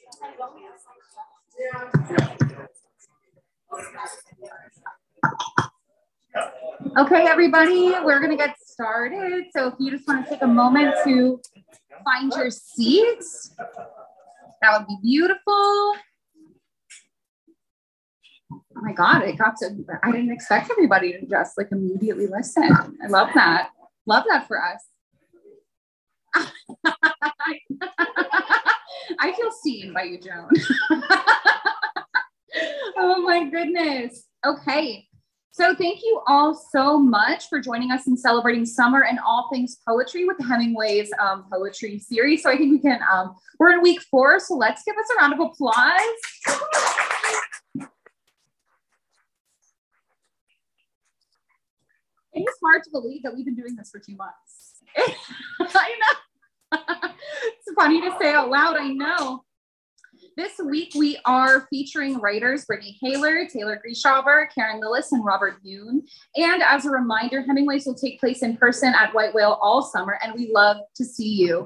Okay, everybody, we're going to get started. So if you just want to take a moment to find your seats, that would be beautiful. Oh my God, I didn't expect everybody to just like immediately listen. I love that. Love that for us. I feel seen by you, Joan. Oh my goodness. Okay. So thank you all so much for joining us in celebrating summer and all things poetry with Hemingway's poetry series. So I think we can, we're in week 4, so let's give us a round of applause. It's hard to believe that we've been doing this for 2 months. I know. It's funny to say out loud, I know. This week, we are featuring writers Brittany Haler, Taylor Grieshaber, Karen Lillis, and Robert Yoon. And as a reminder, Hemingway's will take place in person at White Whale all summer, and we love to see you.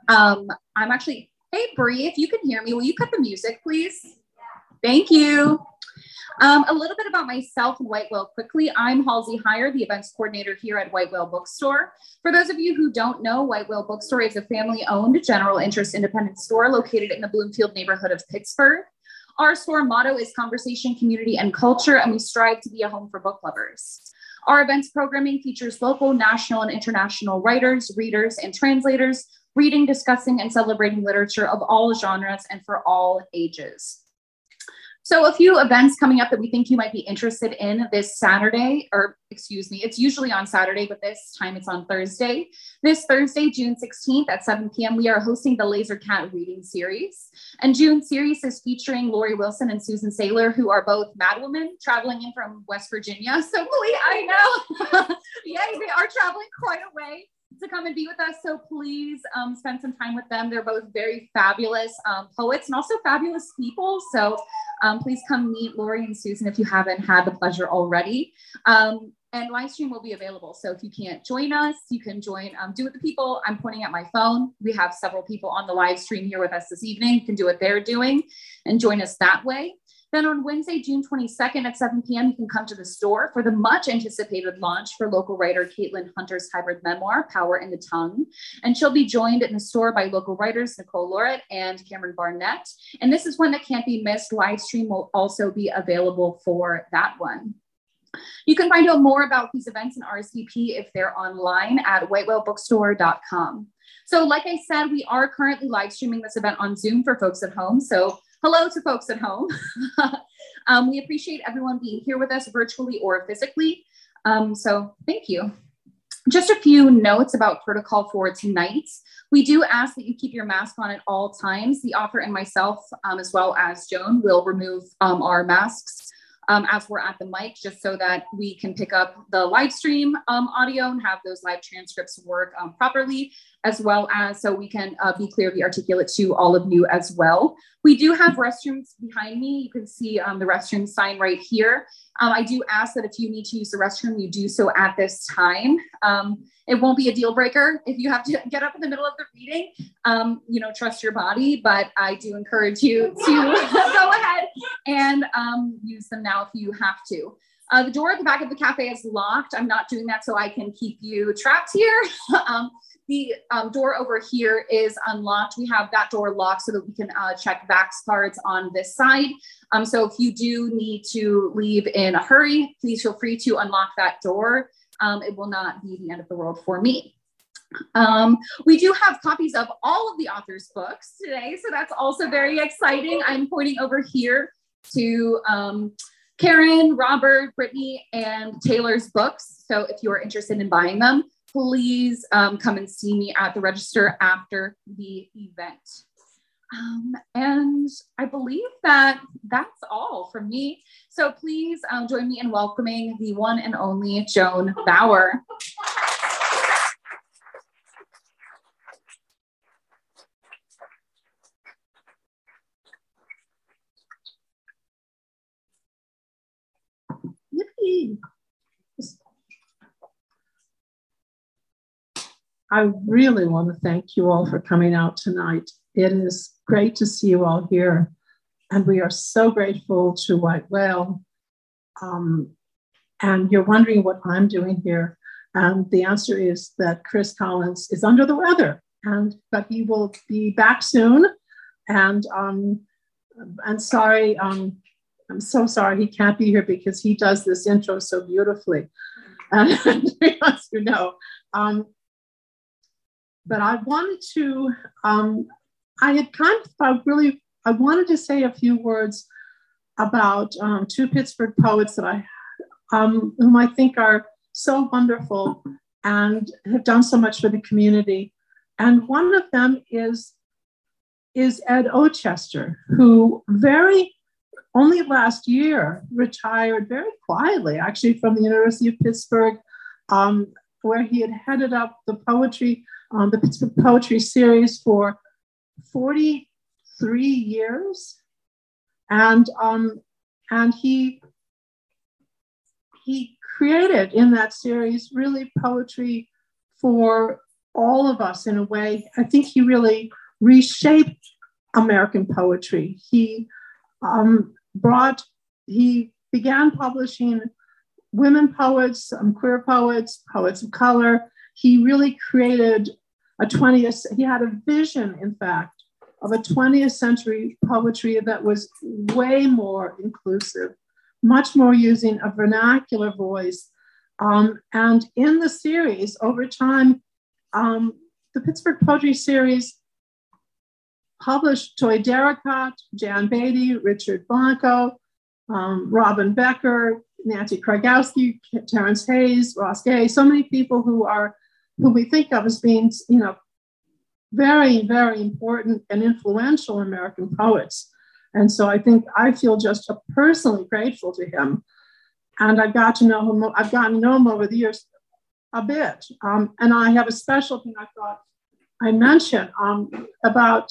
Hey, Bree, if you can hear me, will you cut the music, please? Thank you. A little bit about myself and White Whale quickly. I'm Halsey Heyer, the events coordinator here at White Whale Bookstore. For those of you who don't know, White Whale Bookstore is a family-owned general interest independent store located in the Bloomfield neighborhood of Pittsburgh. Our store motto is conversation, community, and culture, and we strive to be a home for book lovers. Our events programming features local, national, and international writers, readers, and translators, reading, discussing, and celebrating literature of all genres and for all ages. So a few events coming up that we think you might be interested in this Saturday, or excuse me, it's usually on Saturday, but this time it's on Thursday. This Thursday, June 16th at 7 p.m., we are hosting the Laser Cat Reading Series. And June's series is featuring Lori Wilson and Susan Saylor, who are both Madwomen traveling in from West Virginia. So I know, yay, they are traveling quite a way to come and be with us. So please spend some time with them. They're both very fabulous poets and also fabulous people. So please come meet Lori and Susan if you haven't had the pleasure already. And live stream will be available. So if you can't join us, you can join, do it the people. I'm pointing at my phone. We have several people on the live stream here with us this evening. You can do what they're doing and join us that way. Then on Wednesday, June 22nd at 7 p.m., you can come to the store for the much anticipated launch for local writer Caitlin Hunter's hybrid memoir, Power in the Tongue. And she'll be joined in the store by local writers Nicole Lorette and Cameron Barnett. And this is one that can't be missed. Live stream will also be available for that one. You can find out more about these events and RSVP if they're online at whitewhalebookstore.com. So like I said, we are currently live streaming this event on Zoom for folks at home. So hello to folks at home. We appreciate everyone being here with us virtually or physically. So thank you. Just a few notes about protocol for tonight. We do ask that you keep your mask on at all times. The author and myself, as well as Joan, will remove our masks as we're at the mic, just so that we can pick up the live stream audio and have those live transcripts work properly, as well as so we can be clearly articulate to all of you as well. We do have restrooms behind me. You can see the restroom sign right here. I do ask that if you need to use the restroom, you do so at this time. It won't be a deal breaker if you have to get up in the middle of the reading. You know, trust your body, but I do encourage you to go ahead and use them now if you have to. The door at the back of the cafe is locked. I'm not doing that so I can keep you trapped here. The door over here is unlocked. We have that door locked so that we can check Vax cards on this side. So if you do need to leave in a hurry, please feel free to unlock that door. It will not be the end of the world for me. We do have copies of all of the author's books today, so that's also very exciting. I'm pointing over here to Karen, Robert, Brittany, and Taylor's books. So if you're interested in buying them, please come and see me at the register after the event. And I believe that that's all from me. So please join me in welcoming the one and only Joan Bauer. Yippee. I really want to thank you all for coming out tonight. It is great to see you all here. And we are so grateful to White Whale. And you're wondering what I'm doing here. And the answer is that Chris Collins is under the weather, but he will be back soon. And sorry, I'm so sorry he can't be here because he does this intro so beautifully. And he wants to know. But I wanted to, I wanted to say a few words about two Pittsburgh poets that whom I think are so wonderful and have done so much for the community. And one of them is Ed Ochester, who only last year retired very quietly, actually, from the University of Pittsburgh, where he had headed up the Pittsburgh Poetry Series for 43 years. And he created in that series really poetry for all of us in a way. I think he really reshaped American poetry. He began publishing women poets, queer poets, poets of color. He really created he had a vision, in fact, of a 20th century poetry that was way more inclusive, much more using a vernacular voice. And in the series, over time, the Pittsburgh Poetry Series published Toy Darracott, Jan Beatty, Richard Blanco, Robin Becker, Nancy Krygowski, Terrence Hayes, Ross Gay, so many people who we think of as being, very, very important and influential American poets. And so I feel just personally grateful to him. And I've gotten to know him over the years a bit. And I have a special thing I thought I mentioned. About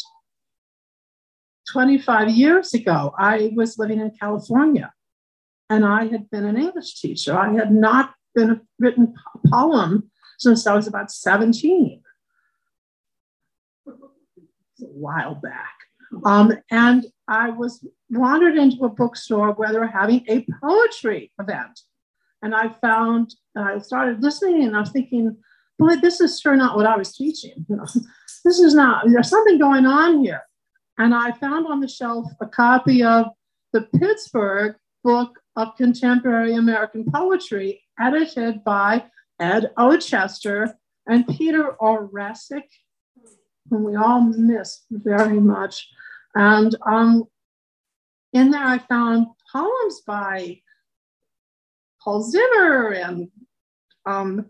25 years ago, I was living in California, and I had been an English teacher. I had not written a poem since I was about 17. It's a while back. And I wandered into a bookstore where they were having a poetry event. And I started listening, and I was thinking, boy, this is sure not what I was teaching. This is not, there's something going on here. And I found on the shelf a copy of the Pittsburgh Book of Contemporary American Poetry, edited by Ed Ochester and Peter Oresic, whom we all miss very much. And in there I found poems by Paul Zimmer and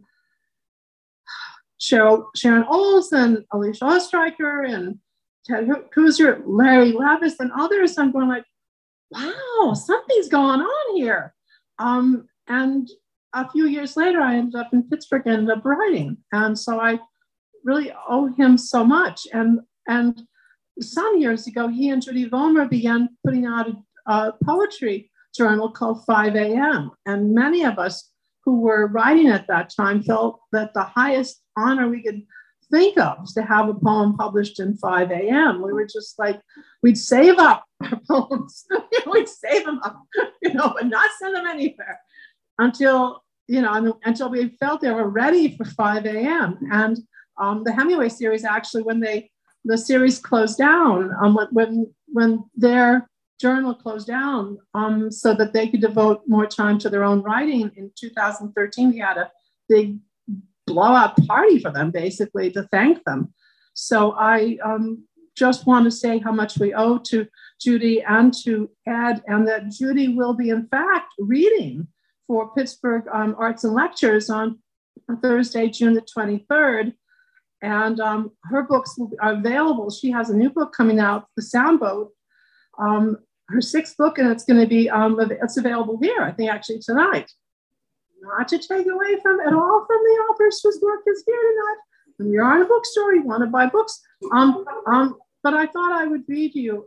Sharon Olsen, Alicia Ostreicher, and Ted Kooser, Larry Levis, and others. I'm going like, wow, something's going on here. And a few years later, I ended up in Pittsburgh and ended up writing. And so I really owe him so much. And some years ago, he and Judy Vollmer began putting out a poetry journal called 5 a.m. And many of us who were writing at that time felt that the highest honor we could think of was to have a poem published in 5 a.m. We were just like, we'd save up our poems, we'd save them up, but not send them anywhere until we felt they were ready for 5 a.m. And the Hemingway series, actually, when the series closed down, when their journal closed down, so that they could devote more time to their own writing, in 2013, we had a big blowout party for them, basically, to thank them. So I just want to say how much we owe to Judy and to Ed, and that Judy will be, in fact, reading for Pittsburgh Arts and Lectures on Thursday, June the 23rd. And her books are available. She has a new book coming out, The Soundboat, her 6th book, and it's going to be, it's available here, I think, actually tonight. Not to take away at all from the authors whose work is here tonight. When you're in a bookstore, you want to buy books. But I thought I would read you.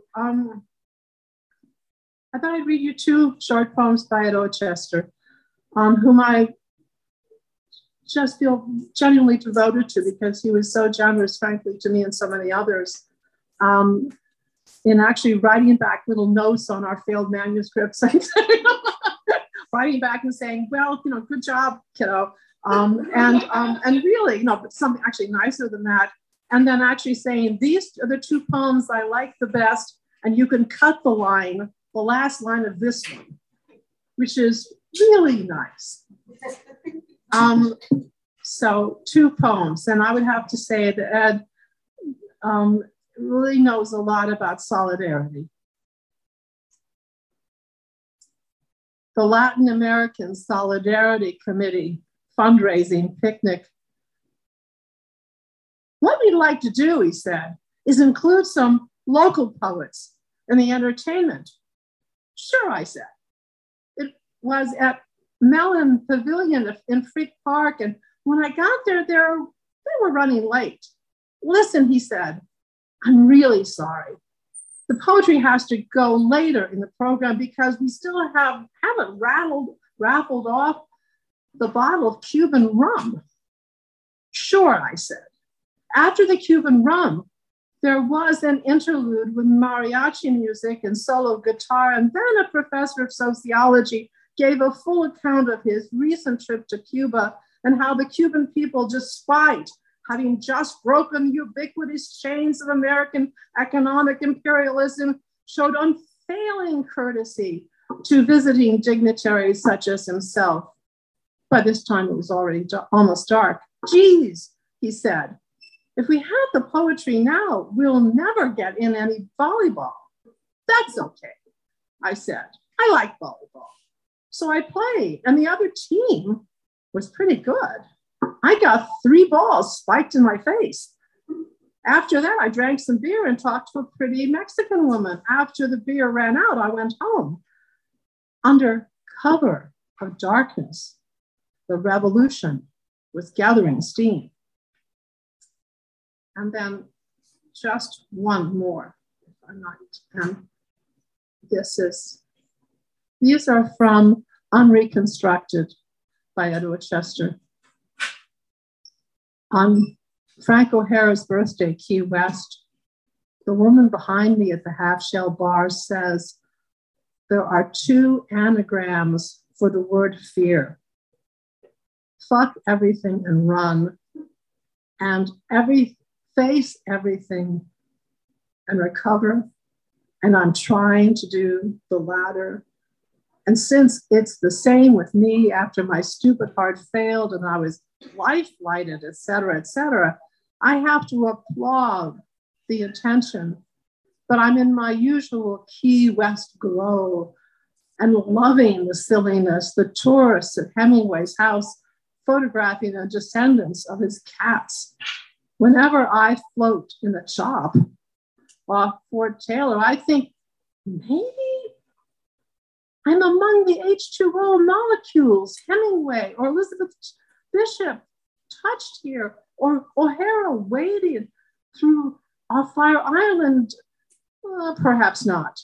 I thought I'd read you 2 short poems by Ed Ochester, whom I just feel genuinely devoted to, because he was so generous, frankly, to me and so many others. in actually writing back little notes on our failed manuscripts, writing back and saying, well, good job, kiddo. And really, but something actually nicer than that. And then actually saying, these are the two poems I like the best, and you can cut the last line of this one, which is really nice. So 2 poems, and I would have to say that Ed really knows a lot about solidarity. The Latin American Solidarity Committee fundraising picnic. What we'd like to do, he said, is include some local poets in the entertainment. Sure, I said. It was at Mellon Pavilion in Freak Park, and when I got there, they were running late. Listen, he said, I'm really sorry. The poetry has to go later in the program because we still haven't raffled off the bottle of Cuban rum. Sure, I said. After the Cuban rum, there was an interlude with mariachi music and solo guitar, and then a professor of sociology gave a full account of his recent trip to Cuba and how the Cuban people, despite having just broken the ubiquitous chains of American economic imperialism, showed unfailing courtesy to visiting dignitaries such as himself. By this time, it was already almost dark. Geez, he said, if we have the poetry now, we'll never get in any volleyball. That's okay, I said. I like volleyball. So I played, and the other team was pretty good. I got 3 balls spiked in my face. After that, I drank some beer and talked to a pretty Mexican woman. After the beer ran out, I went home. Under cover of darkness, the revolution was gathering steam. And then just one more, if I might. And these are from Unreconstructed by Edward Chester. On Frank O'Hara's birthday, Key West, the woman behind me at the half-shell bar says, there are 2 anagrams for the word fear. Fuck everything and run, and face everything and recover. And I'm trying to do the latter. And since it's the same with me after my stupid heart failed and I was life-flighted, et cetera, I have to applaud the intention. But I'm in my usual Key West glow and loving the silliness, the tourists at Hemingway's house photographing the descendants of his cats. Whenever I float in a chop off Fort Taylor, I think maybe I'm among the H2O molecules Hemingway or Elizabeth Bishop touched here, or O'Hara waded through Fire Island. Perhaps not.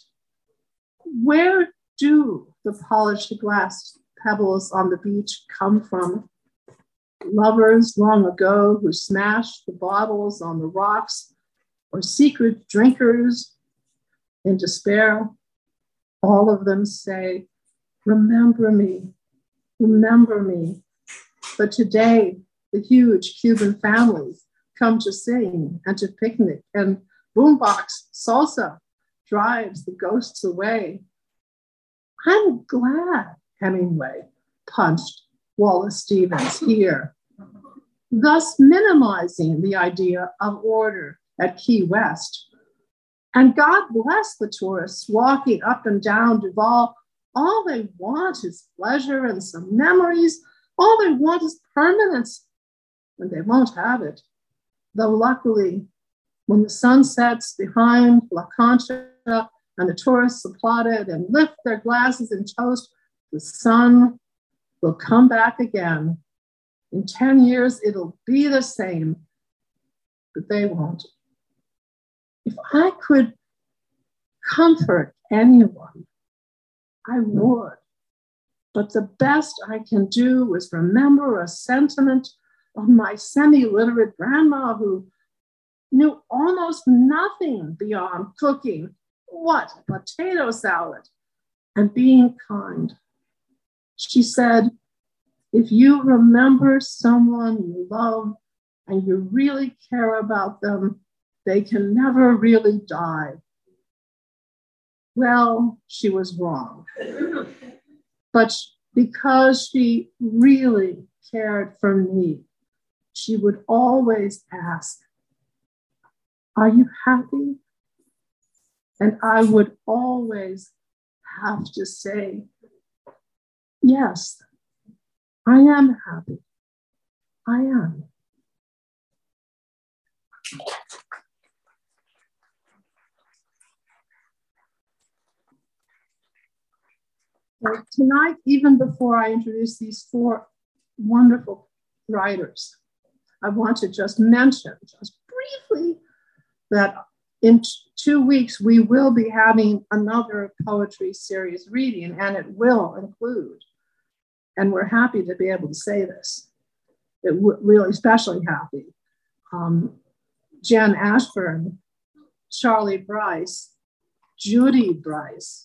Where do the polished glass pebbles on the beach come from? Lovers long ago who smashed the bottles on the rocks, or secret drinkers in despair? All of them say, remember me, remember me. But today, the huge Cuban families come to sing and to picnic, and boombox salsa drives the ghosts away. I'm glad Hemingway punched Wallace Stevens here, thus minimizing the idea of order at Key West. And God bless the tourists walking up and down Duval. All they want is pleasure and some memories. All they want is permanence, and they won't have it. Though luckily, when the sun sets behind La Concha and the tourists applauded and lift their glasses in toast, the sun will come back again. In 10 years, it'll be the same, but they won't. If I could comfort anyone, I would. But the best I can do is remember a sentiment of my semi-literate grandma who knew almost nothing beyond cooking, what, potato salad, and being kind. She said, if you remember someone you love and you really care about them, they can never really die. Well, she was wrong. But because she really cared for me, she would always ask, are you happy? And I would always have to say, yes, I am happy. I am. So tonight, even before I introduce these four wonderful writers, I want to just mention, just briefly, that in 2 weeks, we will be having another poetry series reading, and it will include, and we're happy to be able to say this, really especially happy, Jen Ashburn, Charlie Bryce, Judy Bryce,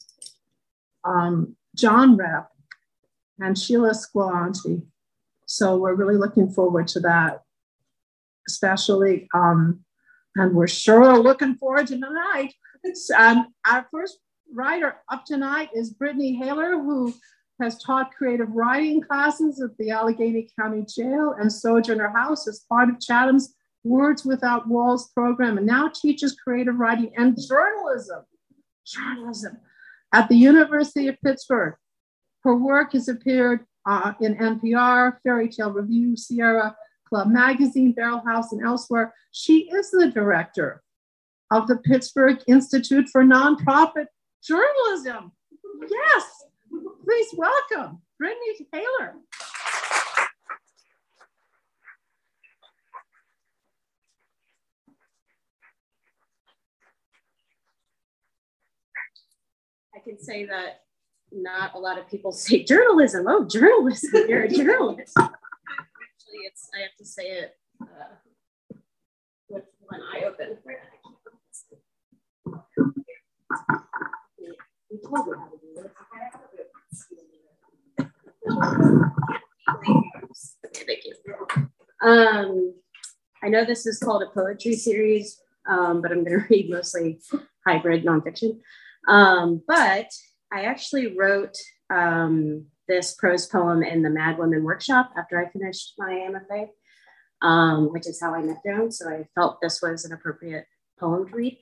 John Repp, and Sheila Squillanti. So we're really looking forward to that, especially, and we're sure looking forward to tonight. Our first writer up tonight is Brittany Haler, who has taught creative writing classes at the Allegheny County Jail and Sojourner House as part of Chatham's Words Without Walls program, and now teaches creative writing and journalism at the University of Pittsburgh. Her work has appeared in NPR, Fairy Tale Review, Sierra Club Magazine, Barrel House, and elsewhere. She is the director of the Pittsburgh Institute for Nonprofit Journalism. Yes, please welcome Brittany Haler. I can say that not a lot of people say journalism. Oh, journalism, you're a journalist. Actually, I have to say it with one eye open. You told me how to do it. Thank you. I know this is called a poetry series, but I'm going to read mostly hybrid nonfiction. But I actually wrote this prose poem in the Mad Women workshop after I finished my MFA, which is how I met Joan. So I felt this was an appropriate poem to read.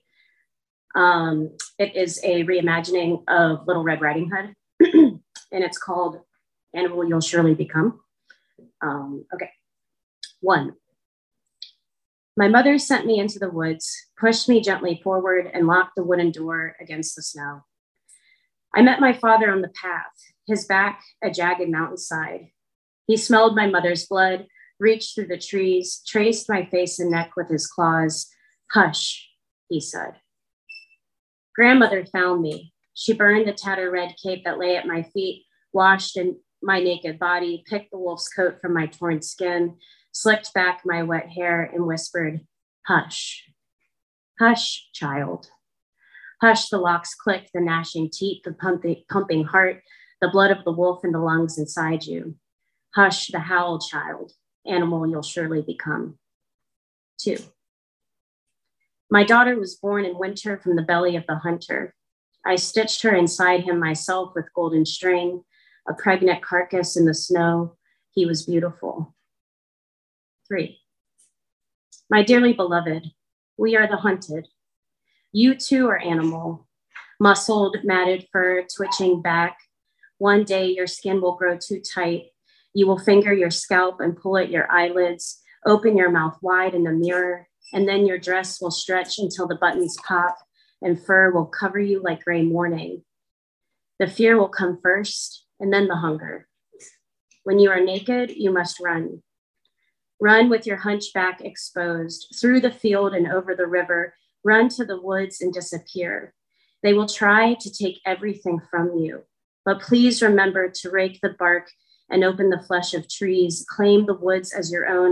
It is a reimagining of Little Red Riding Hood, and it's called Animal You'll Surely Become. Okay, 1. My mother sent me into the woods, pushed me gently forward, and locked the wooden door against the snow. I met my father on the path, his back a jagged mountainside. He smelled my mother's blood, reached through the trees, traced my face and neck with his claws. Hush, he said. Grandmother found me. She burned the tattered red cape that lay at my feet, washed in my naked body, picked the wolf's coat from my torn skin, slicked back my wet hair, and whispered, hush. Hush, child. Hush, the locks click, the gnashing teeth, the pumping heart, the blood of the wolf in the lungs inside you. Hush, the howl, child. Animal you'll surely become. 2. My daughter was born in winter from the belly of the hunter. I stitched her inside him myself with golden string, a pregnant carcass in the snow. He was beautiful. 3. My dearly beloved, we are the hunted. You too are animal, muscled, matted fur, twitching back. One day your skin will grow too tight. You will finger your scalp and pull at your eyelids, open your mouth wide in the mirror, and then your dress will stretch until the buttons pop and fur will cover you like gray morning. The fear will come first, and then the hunger. When you are naked, you must run. Run with your hunchback exposed, through the field and over the river. Run to the woods and disappear. They will try to take everything from you, but please remember to rake the bark and open the flesh of trees, claim the woods as your own,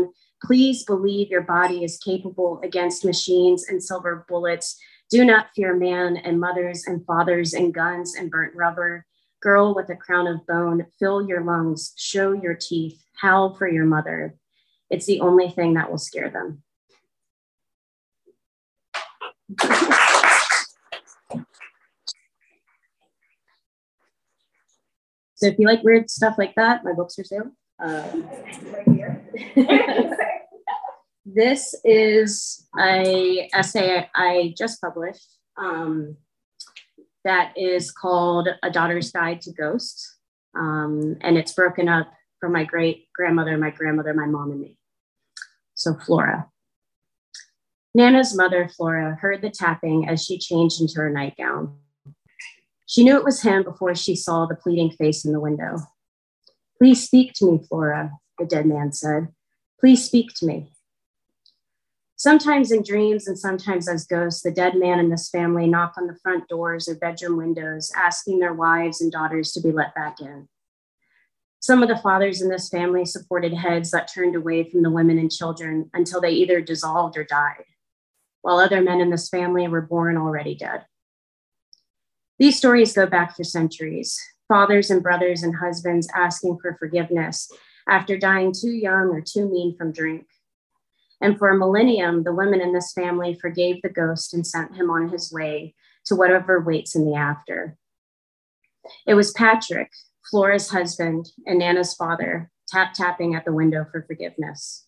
Please believe your body is capable against machines and silver bullets. Do not fear man and mothers and fathers and guns and burnt rubber. Girl with a crown of bone, fill your lungs, show your teeth, howl for your mother. It's the only thing that will scare them. So if you like weird stuff like that, my books are sale. Right here. This is an essay I just published that is called A Daughter's Guide to Ghosts. And it's broken up from my great-grandmother, my grandmother, my mom, and me. So Flora. Nana's mother, Flora, heard the tapping as she changed into her nightgown. She knew it was him before she saw the pleading face in the window. Please speak to me, Flora, the dead man said. Please speak to me. Sometimes in dreams and sometimes as ghosts, the dead man and this family knock on the front doors or bedroom windows, asking their wives and daughters to be let back in. Some of the fathers in this family supported heads that turned away from the women and children until they either dissolved or died, while other men in this family were born already dead. These stories go back for centuries, fathers and brothers and husbands asking for forgiveness after dying too young or too mean from drink. And for a millennium, the women in this family forgave the ghost and sent him on his way to whatever waits in the after. It was Patrick, Flora's husband, and Nana's father, tapping at the window for forgiveness.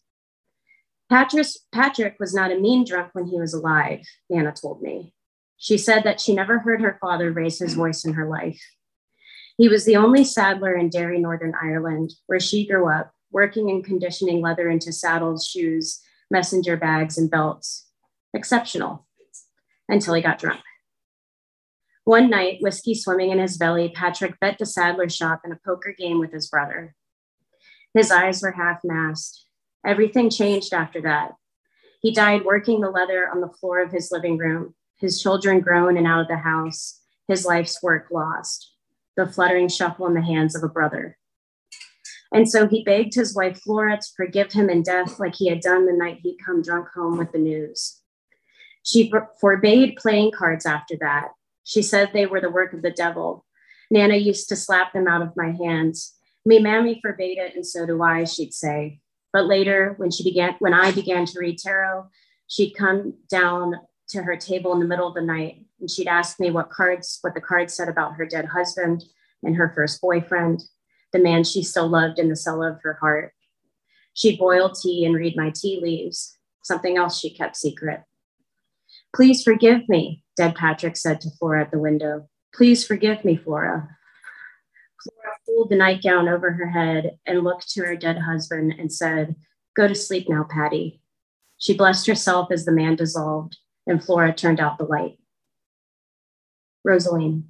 Patrick was not a mean drunk when he was alive, Nana told me. She said that she never heard her father raise his voice in her life. He was the only saddler in Derry, Northern Ireland, where she grew up, working and conditioning leather into saddles, shoes, messenger bags, and belts. Exceptional, until he got drunk. One night, whiskey swimming in his belly, Patrick bet the saddler shop in a poker game with his brother. His eyes were half-masked. Everything changed after that. He died working the leather on the floor of his living room, his children grown and out of the house, his life's work lost, the fluttering shuffle in the hands of a brother. And so he begged his wife Flora to forgive him in death like he had done the night he'd come drunk home with the news. She forbade playing cards after that. She said they were the work of the devil. Nana used to slap them out of my hands. Me mammy forbade it, and so do I, she'd say. But later, when I began to read tarot, she'd come down to her table in the middle of the night, and she'd ask me what the cards said about her dead husband and her first boyfriend, the man she still loved in the cellar of her heart. She'd boil tea and read my tea leaves, something else she kept secret. Please forgive me, dead Patrick said to Flora at the window. Please forgive me, Flora. Flora pulled the nightgown over her head and looked to her dead husband and said, go to sleep now, Patty. She blessed herself as the man dissolved, and Flora turned out the light. Rosaline.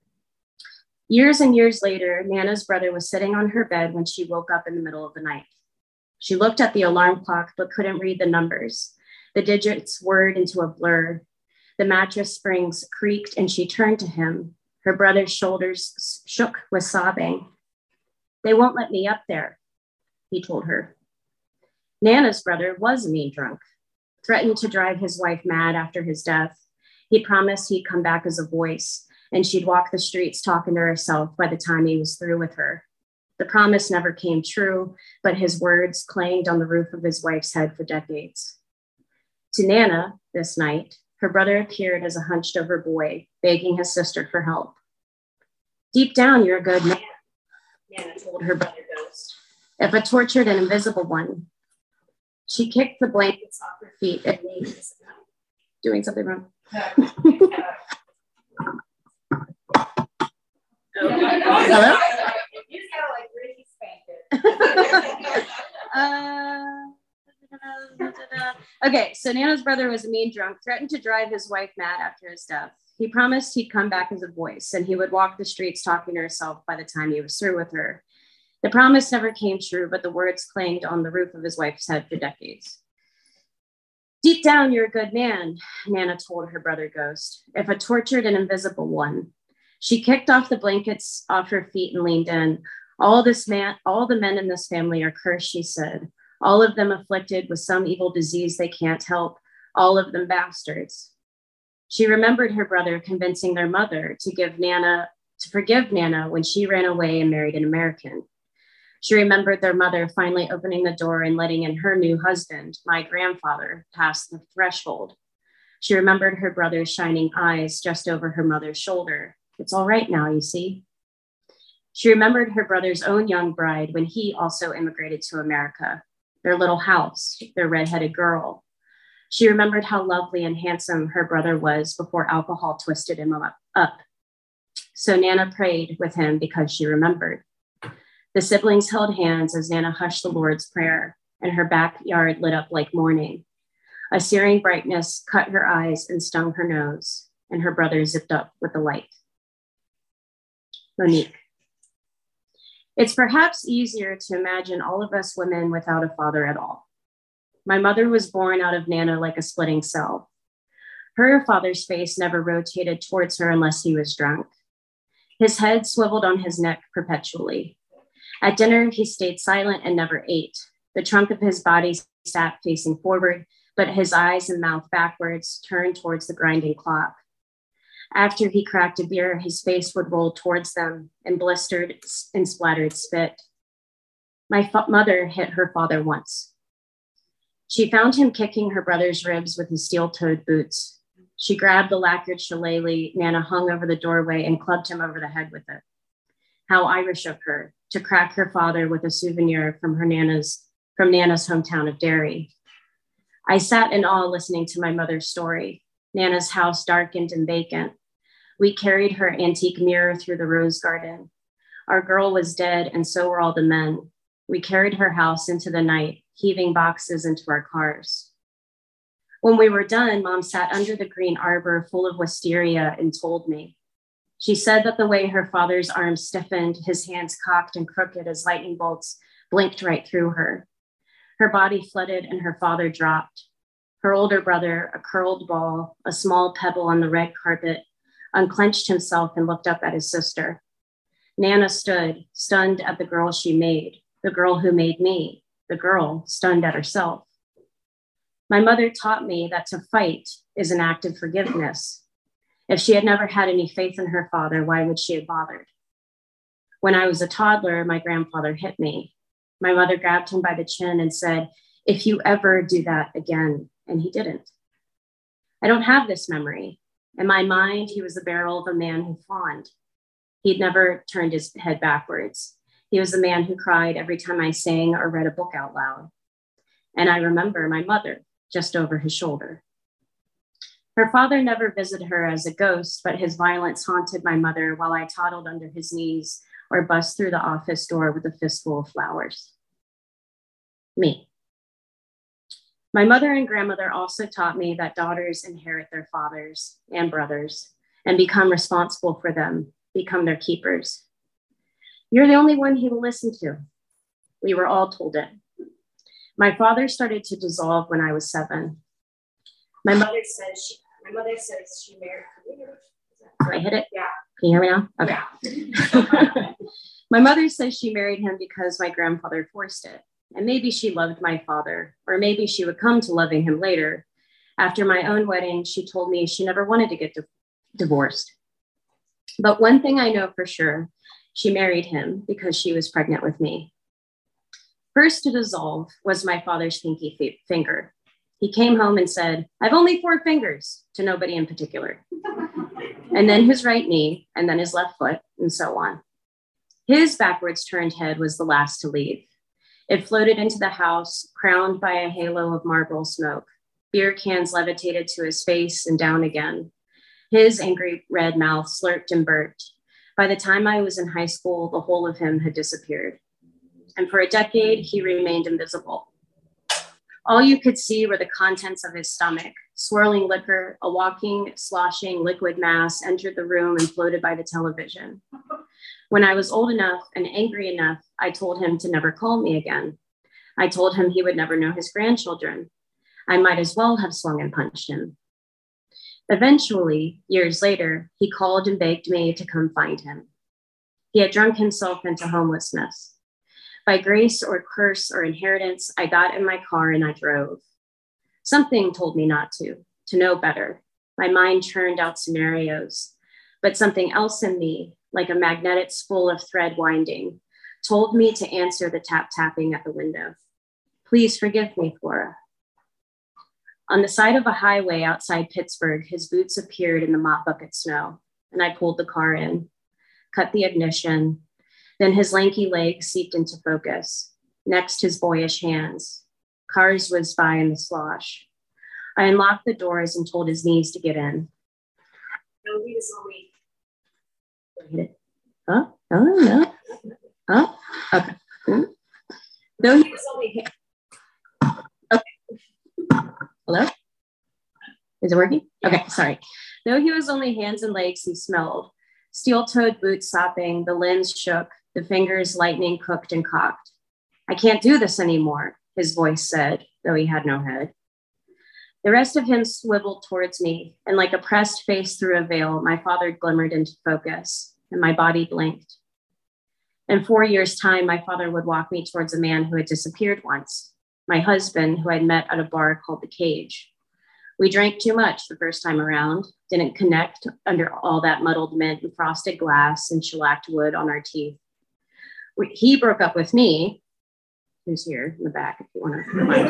Years and years later, Nana's brother was sitting on her bed when she woke up in the middle of the night. She looked at the alarm clock, but couldn't read the numbers. The digits whirred into a blur. The mattress springs creaked, and she turned to him. Her brother's shoulders shook with sobbing. They won't let me up there, he told her. Nana's brother was a mean drunk, threatened to drive his wife mad after his death. He promised he'd come back as a voice, and she'd walk the streets talking to herself by the time he was through with her. The promise never came true, but his words clanged on the roof of his wife's head for decades. To Nana, this night, her brother appeared as a hunched-over boy, begging his sister for help. Deep down, you're a good man, Nana told her brother ghost. If a tortured and invisible one. She kicked the blankets off her feet and knees. Doing something wrong. Hello? You sound like Ricky spanked it. Okay, so Nana's brother was a mean drunk, threatened to drive his wife mad after his death. He promised he'd come back as a voice, and he would walk the streets talking to herself by the time he was through with her. The promise never came true, but the words clanged on the roof of his wife's head for decades. Deep down, you're a good man, Nana told her brother ghost, if a tortured and invisible one. She kicked off the blankets off her feet and leaned in. All the men in this family are cursed, she said. all of them afflicted with some evil disease they can't help, all of them bastards. She remembered her brother convincing their mother to forgive Nana when she ran away and married an American. She remembered their mother finally opening the door and letting in her new husband, my grandfather, pass the threshold. She remembered her brother's shining eyes just over her mother's shoulder. It's all right now, you see. She remembered her brother's own young bride when he also immigrated to America, their little house, their redheaded girl. She remembered how lovely and handsome her brother was before alcohol twisted him up. So Nana prayed with him because she remembered. The siblings held hands as Nana hushed the Lord's Prayer, and her backyard lit up like morning. A searing brightness cut her eyes and stung her nose, and her brother zipped up with the light. Monique. It's perhaps easier to imagine all of us women without a father at all. My mother was born out of Nana like a splitting cell. Her father's face never rotated towards her unless he was drunk. His head swiveled on his neck perpetually. At dinner, he stayed silent and never ate. The trunk of his body sat facing forward, but his eyes and mouth backwards turned towards the grinding clock. After he cracked a beer, his face would roll towards them in blistered and splattered spit. My mother hit her father once. She found him kicking her brother's ribs with his steel-toed boots. She grabbed the lacquered shillelagh Nana hung over the doorway and clubbed him over the head with it. How Irish of her to crack her father with a souvenir from Nana's hometown of Derry. I sat in awe listening to my mother's story. Nana's house darkened and vacant. We carried her antique mirror through the rose garden. Our girl was dead, and so were all the men. We carried her house into the night, heaving boxes into our cars. When we were done, Mom sat under the green arbor full of wisteria and told me. She said that the way her father's arms stiffened, his hands cocked and crooked as lightning bolts blinked right through her. Her body flooded and her father dropped. Her older brother, a curled ball, a small pebble on the red carpet, unclenched himself and looked up at his sister. Nana stood, stunned at the girl she made, the girl who made me, the girl stunned at herself. My mother taught me that to fight is an act of forgiveness. If she had never had any faith in her father, why would she have bothered? When I was a toddler, my grandfather hit me. My mother grabbed him by the chin and said, "If you ever do that again," and he didn't. I don't have this memory. In my mind, he was the barrel of a man who fawned. He'd never turned his head backwards. He was the man who cried every time I sang or read a book out loud. And I remember my mother just over his shoulder. Her father never visited her as a ghost, but his violence haunted my mother while I toddled under his knees or bust through the office door with a fistful of flowers. Me. My mother and grandmother also taught me that daughters inherit their fathers and brothers and become responsible for them, become their keepers. You're the only one he will listen to. We were all told it. My father started to dissolve when I was 7. My mother says she married. Do I hit it? Yeah. Can you hear me now? Okay. Yeah. My mother says she married him because my grandfather forced it. And maybe she loved my father, or maybe she would come to loving him later. After my own wedding, she told me she never wanted to get divorced. But one thing I know for sure, she married him because she was pregnant with me. First to dissolve was my father's pinky finger. He came home and said, "I've only 4 fingers," to nobody in particular. And then his right knee, and then his left foot, and so on. His backwards turned head was the last to leave. It floated into the house, crowned by a halo of Marlboro smoke. Beer cans levitated to his face and down again. His angry red mouth slurped and burped. By the time I was in high school, the whole of him had disappeared. And for a decade, he remained invisible. All you could see were the contents of his stomach. Swirling liquor, a walking, sloshing liquid mass entered the room and floated by the television. When I was old enough and angry enough, I told him to never call me again. I told him he would never know his grandchildren. I might as well have swung and punched him. Eventually, years later, he called and begged me to come find him. He had drunk himself into homelessness. By grace or curse or inheritance, I got in my car and I drove. Something told me not to know better. My mind churned out scenarios, but something else in me, like a magnetic spool of thread winding, told me to answer the tapping at the window. Please forgive me, Flora. On the side of a highway outside Pittsburgh, his boots appeared in the mop bucket snow, and I pulled the car in, cut the ignition. Then his lanky legs seeped into focus. Next, his boyish hands. Cars whizzed by in the slosh. I unlocked the doors and told his knees to get in. No, he was only. Hit it. Huh? Oh, no. Huh? Okay. No, he was only. Okay. Hello? Is it working? Okay, sorry. Though he was only hands and legs, he smelled. Steel-toed boots sopping, the lens shook, the fingers lightning cooked and cocked. I can't do this anymore, his voice said, though he had no head. The rest of him swiveled towards me, and like a pressed face through a veil, my father glimmered into focus, and my body blinked. In 4 years' time, my father would walk me towards a man who had disappeared once, my husband, who I'd met at a bar called The Cage. We drank too much the first time around, didn't connect under all that muddled mint and frosted glass and shellacked wood on our teeth. He broke up with me, who's here in the back if you want to remind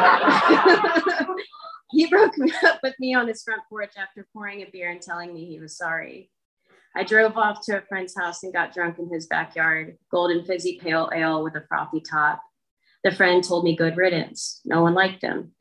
me. He broke up with me on his front porch after pouring a beer and telling me he was sorry. I drove off to a friend's house and got drunk in his backyard, golden fizzy pale ale with a frothy top. The friend told me good riddance. No one liked him.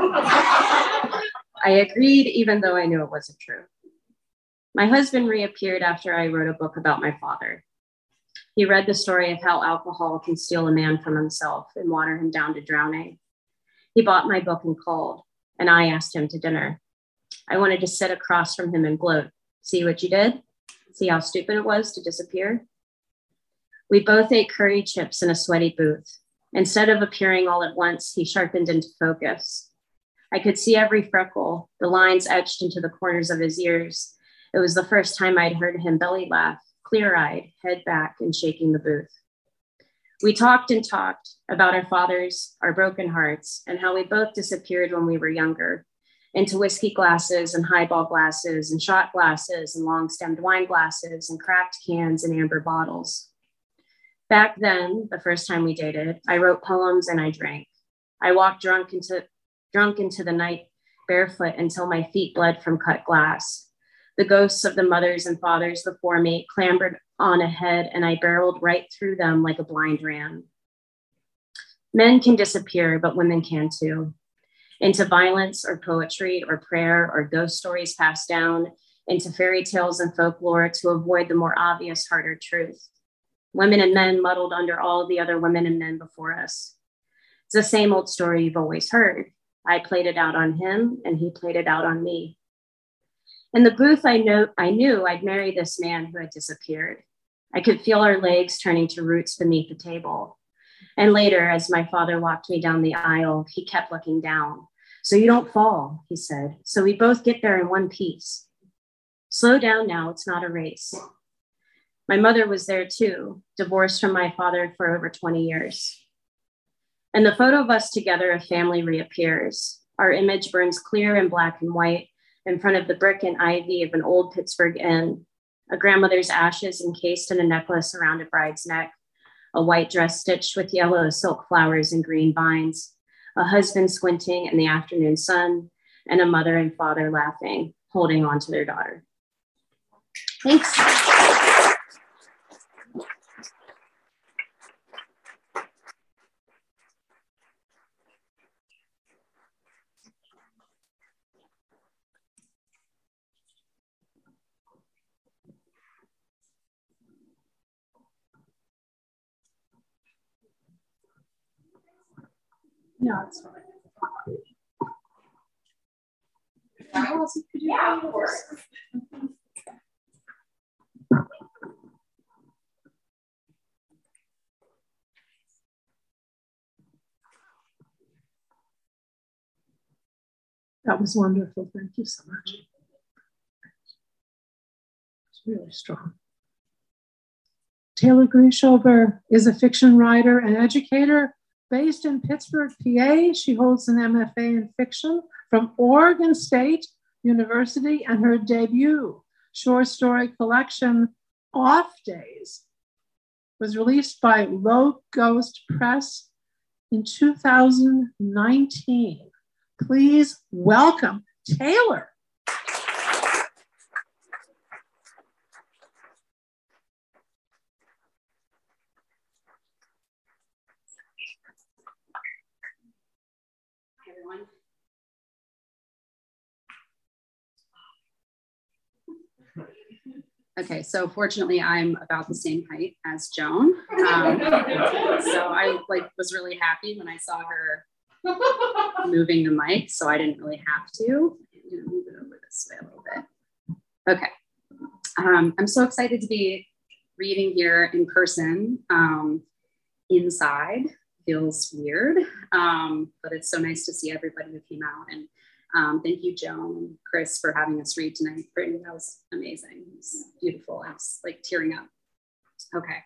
I agreed, even though I knew it wasn't true. My husband reappeared after I wrote a book about my father. He read the story of how alcohol can steal a man from himself and water him down to drowning. He bought my book and called, and I asked him to dinner. I wanted to sit across from him and gloat. See what you did? See how stupid it was to disappear? We both ate curry chips in a sweaty booth. Instead of appearing all at once, he sharpened into focus. I could see every freckle, the lines etched into the corners of his ears. It was the first time I'd heard him belly laugh, clear-eyed, head back, and shaking the booth. We talked and talked about our fathers, our broken hearts, and how we both disappeared when we were younger, into whiskey glasses and highball glasses and shot glasses and long-stemmed wine glasses and cracked cans and amber bottles. Back then, the first time we dated, I wrote poems and I drank. I walked drunk into the night barefoot until my feet bled from cut glass. The ghosts of the mothers and fathers before me clambered on ahead, and I barreled right through them like a blind ram. Men can disappear, but women can too. Into violence or poetry or prayer or ghost stories passed down, into fairy tales and folklore to avoid the more obvious, harder truth. Women and men muddled under all the other women and men before us. It's the same old story you've always heard. I played it out on him, and he played it out on me. In the booth, I knew I'd marry this man who had disappeared. I could feel our legs turning to roots beneath the table. And later, as my father walked me down the aisle, he kept looking down. So you don't fall, he said. So we both get there in one piece. Slow down now, it's not a race. My mother was there too, divorced from my father for over 20 years. And the photo of us together, a family reappears. Our image burns clear in black and white in front of the brick and ivy of an old Pittsburgh inn, a grandmother's ashes encased in a necklace around a bride's neck, a white dress stitched with yellow silk flowers and green vines, a husband squinting in the afternoon sun, and a mother and father laughing, holding on to their daughter. Thanks. No, it's fine. Yeah, of course. That was wonderful. Thank you so much. It's really strong. Taylor Grishover is a fiction writer and educator based in Pittsburgh, PA. She holds an MFA in fiction from Oregon State University, and her debut short story collection, Off Days, was released by Low Ghost Press in 2019. Please welcome Taylor. Hi, everyone. Okay, so fortunately, I'm about the same height as Joan. So I was really happy when I saw her moving the mic, so I didn't really have to. I'm gonna move it over this way a little bit. Okay, I'm so excited to be reading here in person. Inside feels weird, but it's so nice to see everybody who came out. And thank you, Joan and Chris, for having us read tonight. Brittany, that was amazing. It was beautiful. I was like tearing up. Okay.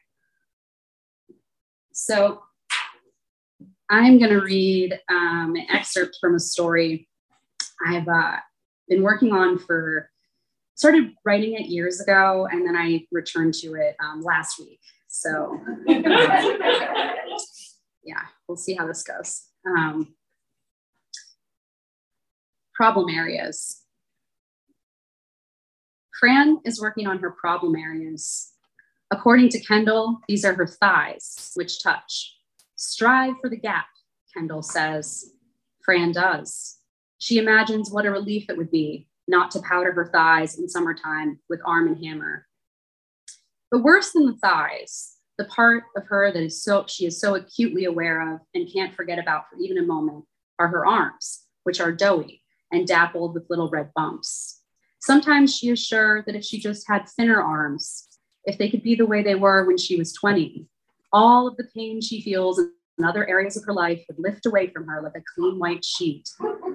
So I'm going to read an excerpt from a story I've been working on started writing it years ago, and then I returned to it last week. So yeah, we'll see how this goes. Problem areas. Fran is working on her problem areas. According to Kendall, these are her thighs, which touch. Strive for the gap, Kendall says. Fran does. She imagines what a relief it would be not to powder her thighs in summertime with Arm & Hammer. But worse than the thighs, the part of her that she is so acutely aware of and can't forget about for even a moment, are her arms, which are doughy and dappled with little red bumps. Sometimes she is sure that if she just had thinner arms, if they could be the way they were when she was 20, all of the pain she feels in other areas of her life would lift away from her like a clean white sheet.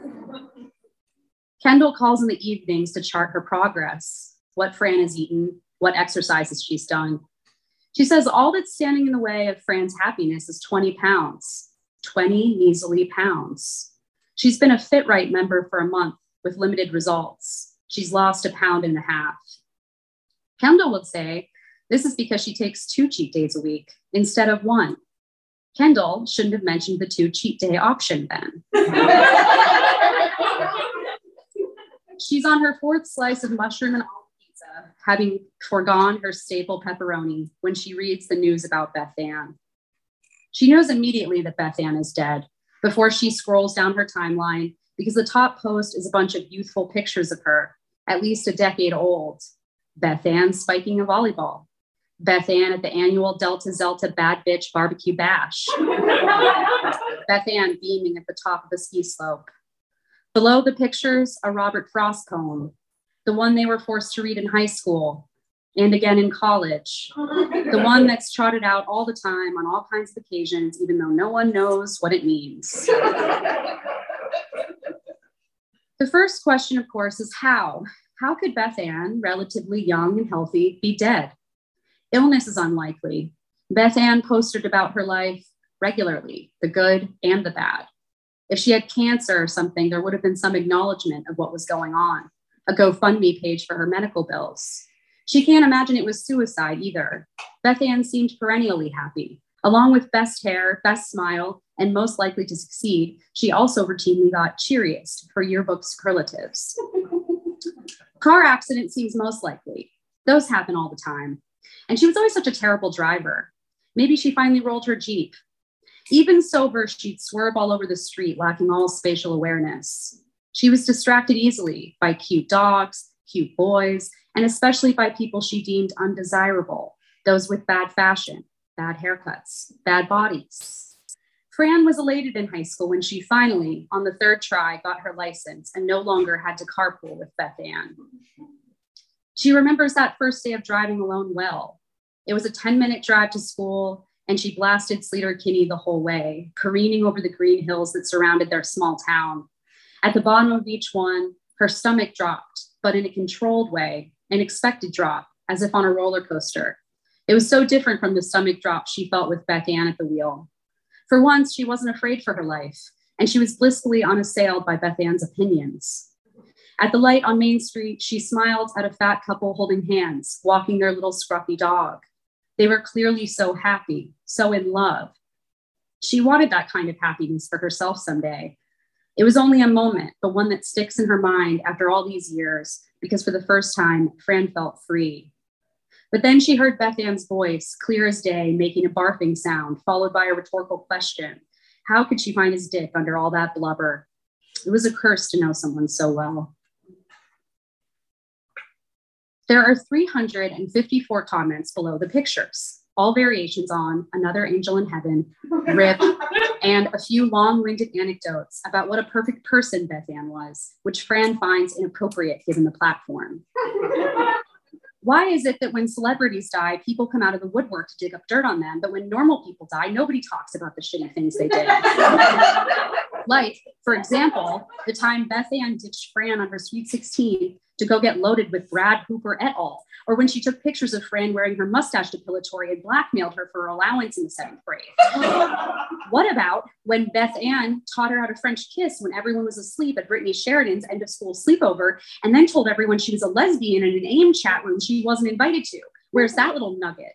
Kendall calls in the evenings to chart her progress, what Fran has eaten, what exercises she's done. She says all that's standing in the way of Fran's happiness is 20 pounds, 20 measly pounds. She's been a FitRite member for a month with limited results. She's lost 1.5 pounds. Kendall would say this is because she takes 2 cheat days a week instead of 1. Kendall shouldn't have mentioned the 2 cheat day option then. She's on her 4th slice of mushroom and olive pizza, having foregone her staple pepperoni when she reads the news about Beth Ann. She knows immediately that Beth Ann is dead before she scrolls down her timeline, because the top post is a bunch of youthful pictures of her, at least a decade old. Beth Ann spiking a volleyball. Beth Ann at the annual Delta Zelta Bad Bitch Barbecue Bash. Beth Ann beaming at the top of the ski slope. Below the pictures, a Robert Frost poem, the one they were forced to read in high school and again in college, the one that's trotted out all the time on all kinds of occasions, even though no one knows what it means. The first question, of course, is how? How could Beth Ann, relatively young and healthy, be dead? Illness is unlikely. Beth Ann posted about her life regularly, the good and the bad. If she had cancer or something, there would have been some acknowledgement of what was going on, a GoFundMe page for her medical bills. She can't imagine it was suicide either. Beth Ann seemed perennially happy. Along with best hair, best smile, and most likely to succeed, she also routinely got cheeriest for yearbook superlatives. Car accident seems most likely. Those happen all the time. And she was always such a terrible driver. Maybe she finally rolled her Jeep. Even sober, she'd swerve all over the street, lacking all spatial awareness. She was distracted easily by cute dogs, cute boys, and especially by people she deemed undesirable, those with bad fashion, bad haircuts, bad bodies. Fran was elated in high school when she finally, on the 3rd try, got her license and no longer had to carpool with Beth Ann. She remembers that first day of driving alone well. It was a 10-minute drive to school, and she blasted Sleater-Kinney the whole way, careening over the green hills that surrounded their small town. At the bottom of each one, her stomach dropped, but in a controlled way, an expected drop, as if on a roller coaster. It was so different from the stomach drop she felt with Beth Ann at the wheel. For once, she wasn't afraid for her life, and she was blissfully unassailed by Beth Ann's opinions. At the light on Main Street, she smiled at a fat couple holding hands, walking their little scruffy dog. They were clearly so happy, so in love. She wanted that kind of happiness for herself someday. It was only a moment, but one that sticks in her mind after all these years, because for the first time, Fran felt free. But then she heard Beth Ann's voice, clear as day, making a barfing sound, followed by a rhetorical question. How could she find his dick under all that blubber? It was a curse to know someone so well. There are 354 comments below the pictures, all variations on Another Angel in Heaven, RIP, and a few long-winded anecdotes about what a perfect person Beth Ann was, which Fran finds inappropriate given the platform. Why is it that when celebrities die, people come out of the woodwork to dig up dirt on them, but when normal people die, nobody talks about the shitty things they did? Like, for example, the time Beth Ann ditched Fran on her Sweet 16 to go get loaded with Brad Hooper et al., or when she took pictures of Fran wearing her mustache depilatory and blackmailed her for her allowance in the 7th grade. What about when Beth Ann taught her how to French kiss when everyone was asleep at Brittany Sheridan's end of school sleepover, and then told everyone she was a lesbian in an AIM chat room she wasn't invited to? Where's that little nugget?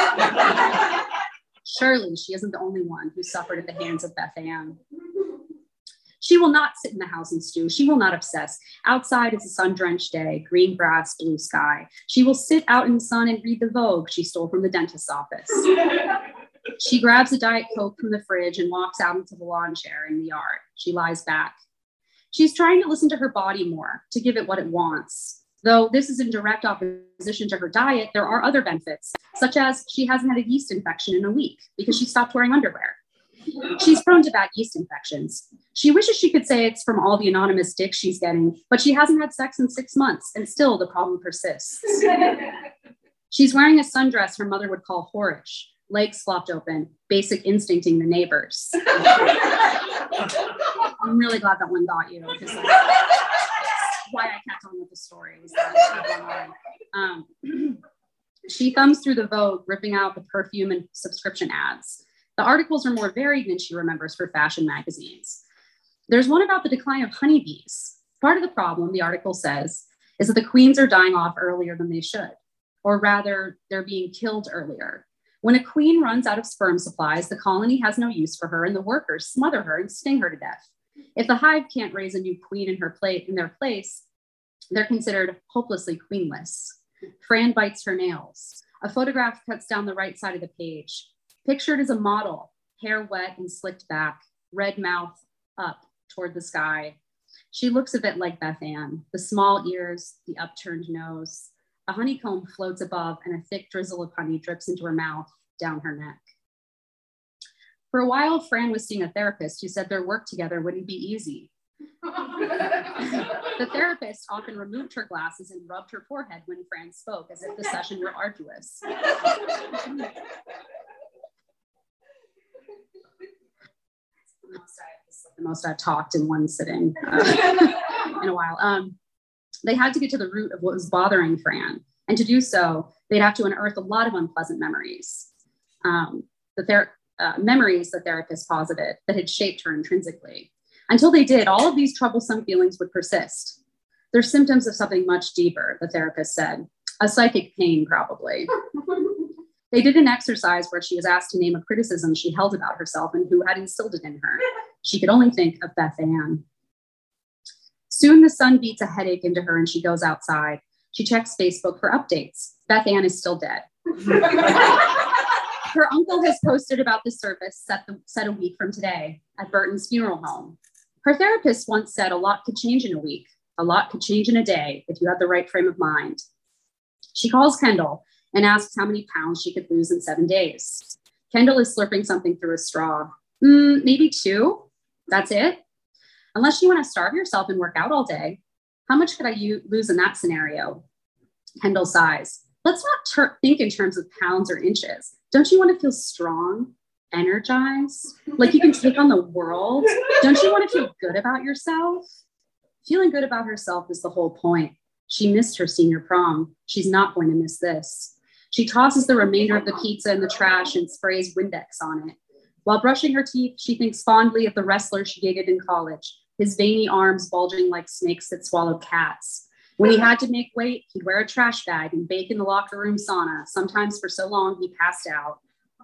Surely she isn't the only one who suffered at the hands of Beth Ann. She will not sit in the house and stew. She will not obsess. Outside is a sun-drenched day, green grass, blue sky. She will sit out in the sun and read the Vogue she stole from the dentist's office. She grabs a Diet Coke from the fridge and walks out into the lawn chair in the yard. She lies back. She's trying to listen to her body more, to give it what it wants. Though this is in direct opposition to her diet, there are other benefits, such as she hasn't had a yeast infection in a week because she stopped wearing underwear. She's prone to bad yeast infections. She wishes she could say it's from all the anonymous dicks she's getting, but she hasn't had sex in 6 months, and still the problem persists. She's wearing a sundress her mother would call whorish, legs flopped open, basic instincting the neighbors. I'm really glad that one got you, because that's why I kept on with the story. She thumbs through the Vogue, ripping out the perfume and subscription ads. The articles are more varied than she remembers for fashion magazines. There's one about the decline of honeybees. Part of the problem, the article says, is that the queens are dying off earlier than they should, or rather, they're being killed earlier. When a queen runs out of sperm supplies, the colony has no use for her, and the workers smother her and sting her to death. If the hive can't raise a new queen in their place, they're considered hopelessly queenless. Fran bites her nails. A photograph cuts down the right side of the page. Pictured as a model, hair wet and slicked back, red mouth up toward the sky. She looks a bit like Beth Ann, the small ears, the upturned nose. A honeycomb floats above and a thick drizzle of honey drips into her mouth, down her neck. For a while, Fran was seeing a therapist who said their work together wouldn't be easy. The therapist often removed her glasses and rubbed her forehead when Fran spoke, as if the session were arduous. The most I've talked in one sitting in a while. They had to get to the root of what was bothering Fran. And to do so, they'd have to unearth a lot of unpleasant memories. Memories the therapist posited that had shaped her intrinsically. Until they did, all of these troublesome feelings would persist. They're symptoms of something much deeper, the therapist said. A psychic pain, probably. They did an exercise where she was asked to name a criticism she held about herself and who had instilled it in her. She could only think of Beth Ann. Soon the sun beats a headache into her and she goes outside. She checks Facebook for updates. Beth Ann is still dead. Her uncle has posted about the service set a week from today at Burton's funeral home. Her therapist once said a lot could change in a week. A lot could change in a day if you had the right frame of mind. She calls Kendall and asks how many pounds she could lose in 7 days. Kendall is slurping something through a straw. Maybe 2. That's it. Unless you want to starve yourself and work out all day. How much could I lose in that scenario? Kendall sighs. Let's not think in terms of pounds or inches. Don't you want to feel strong, energized, like you can take on the world? Don't you want to feel good about yourself? Feeling good about herself is the whole point. She missed her senior prom. She's not going to miss this. She tosses the remainder of the pizza in the trash and sprays Windex on it. While brushing her teeth, she thinks fondly of the wrestler she dated in college, his veiny arms bulging like snakes that swallowed cats. When he had to make weight, he'd wear a trash bag and bake in the locker room sauna, sometimes for so long he passed out.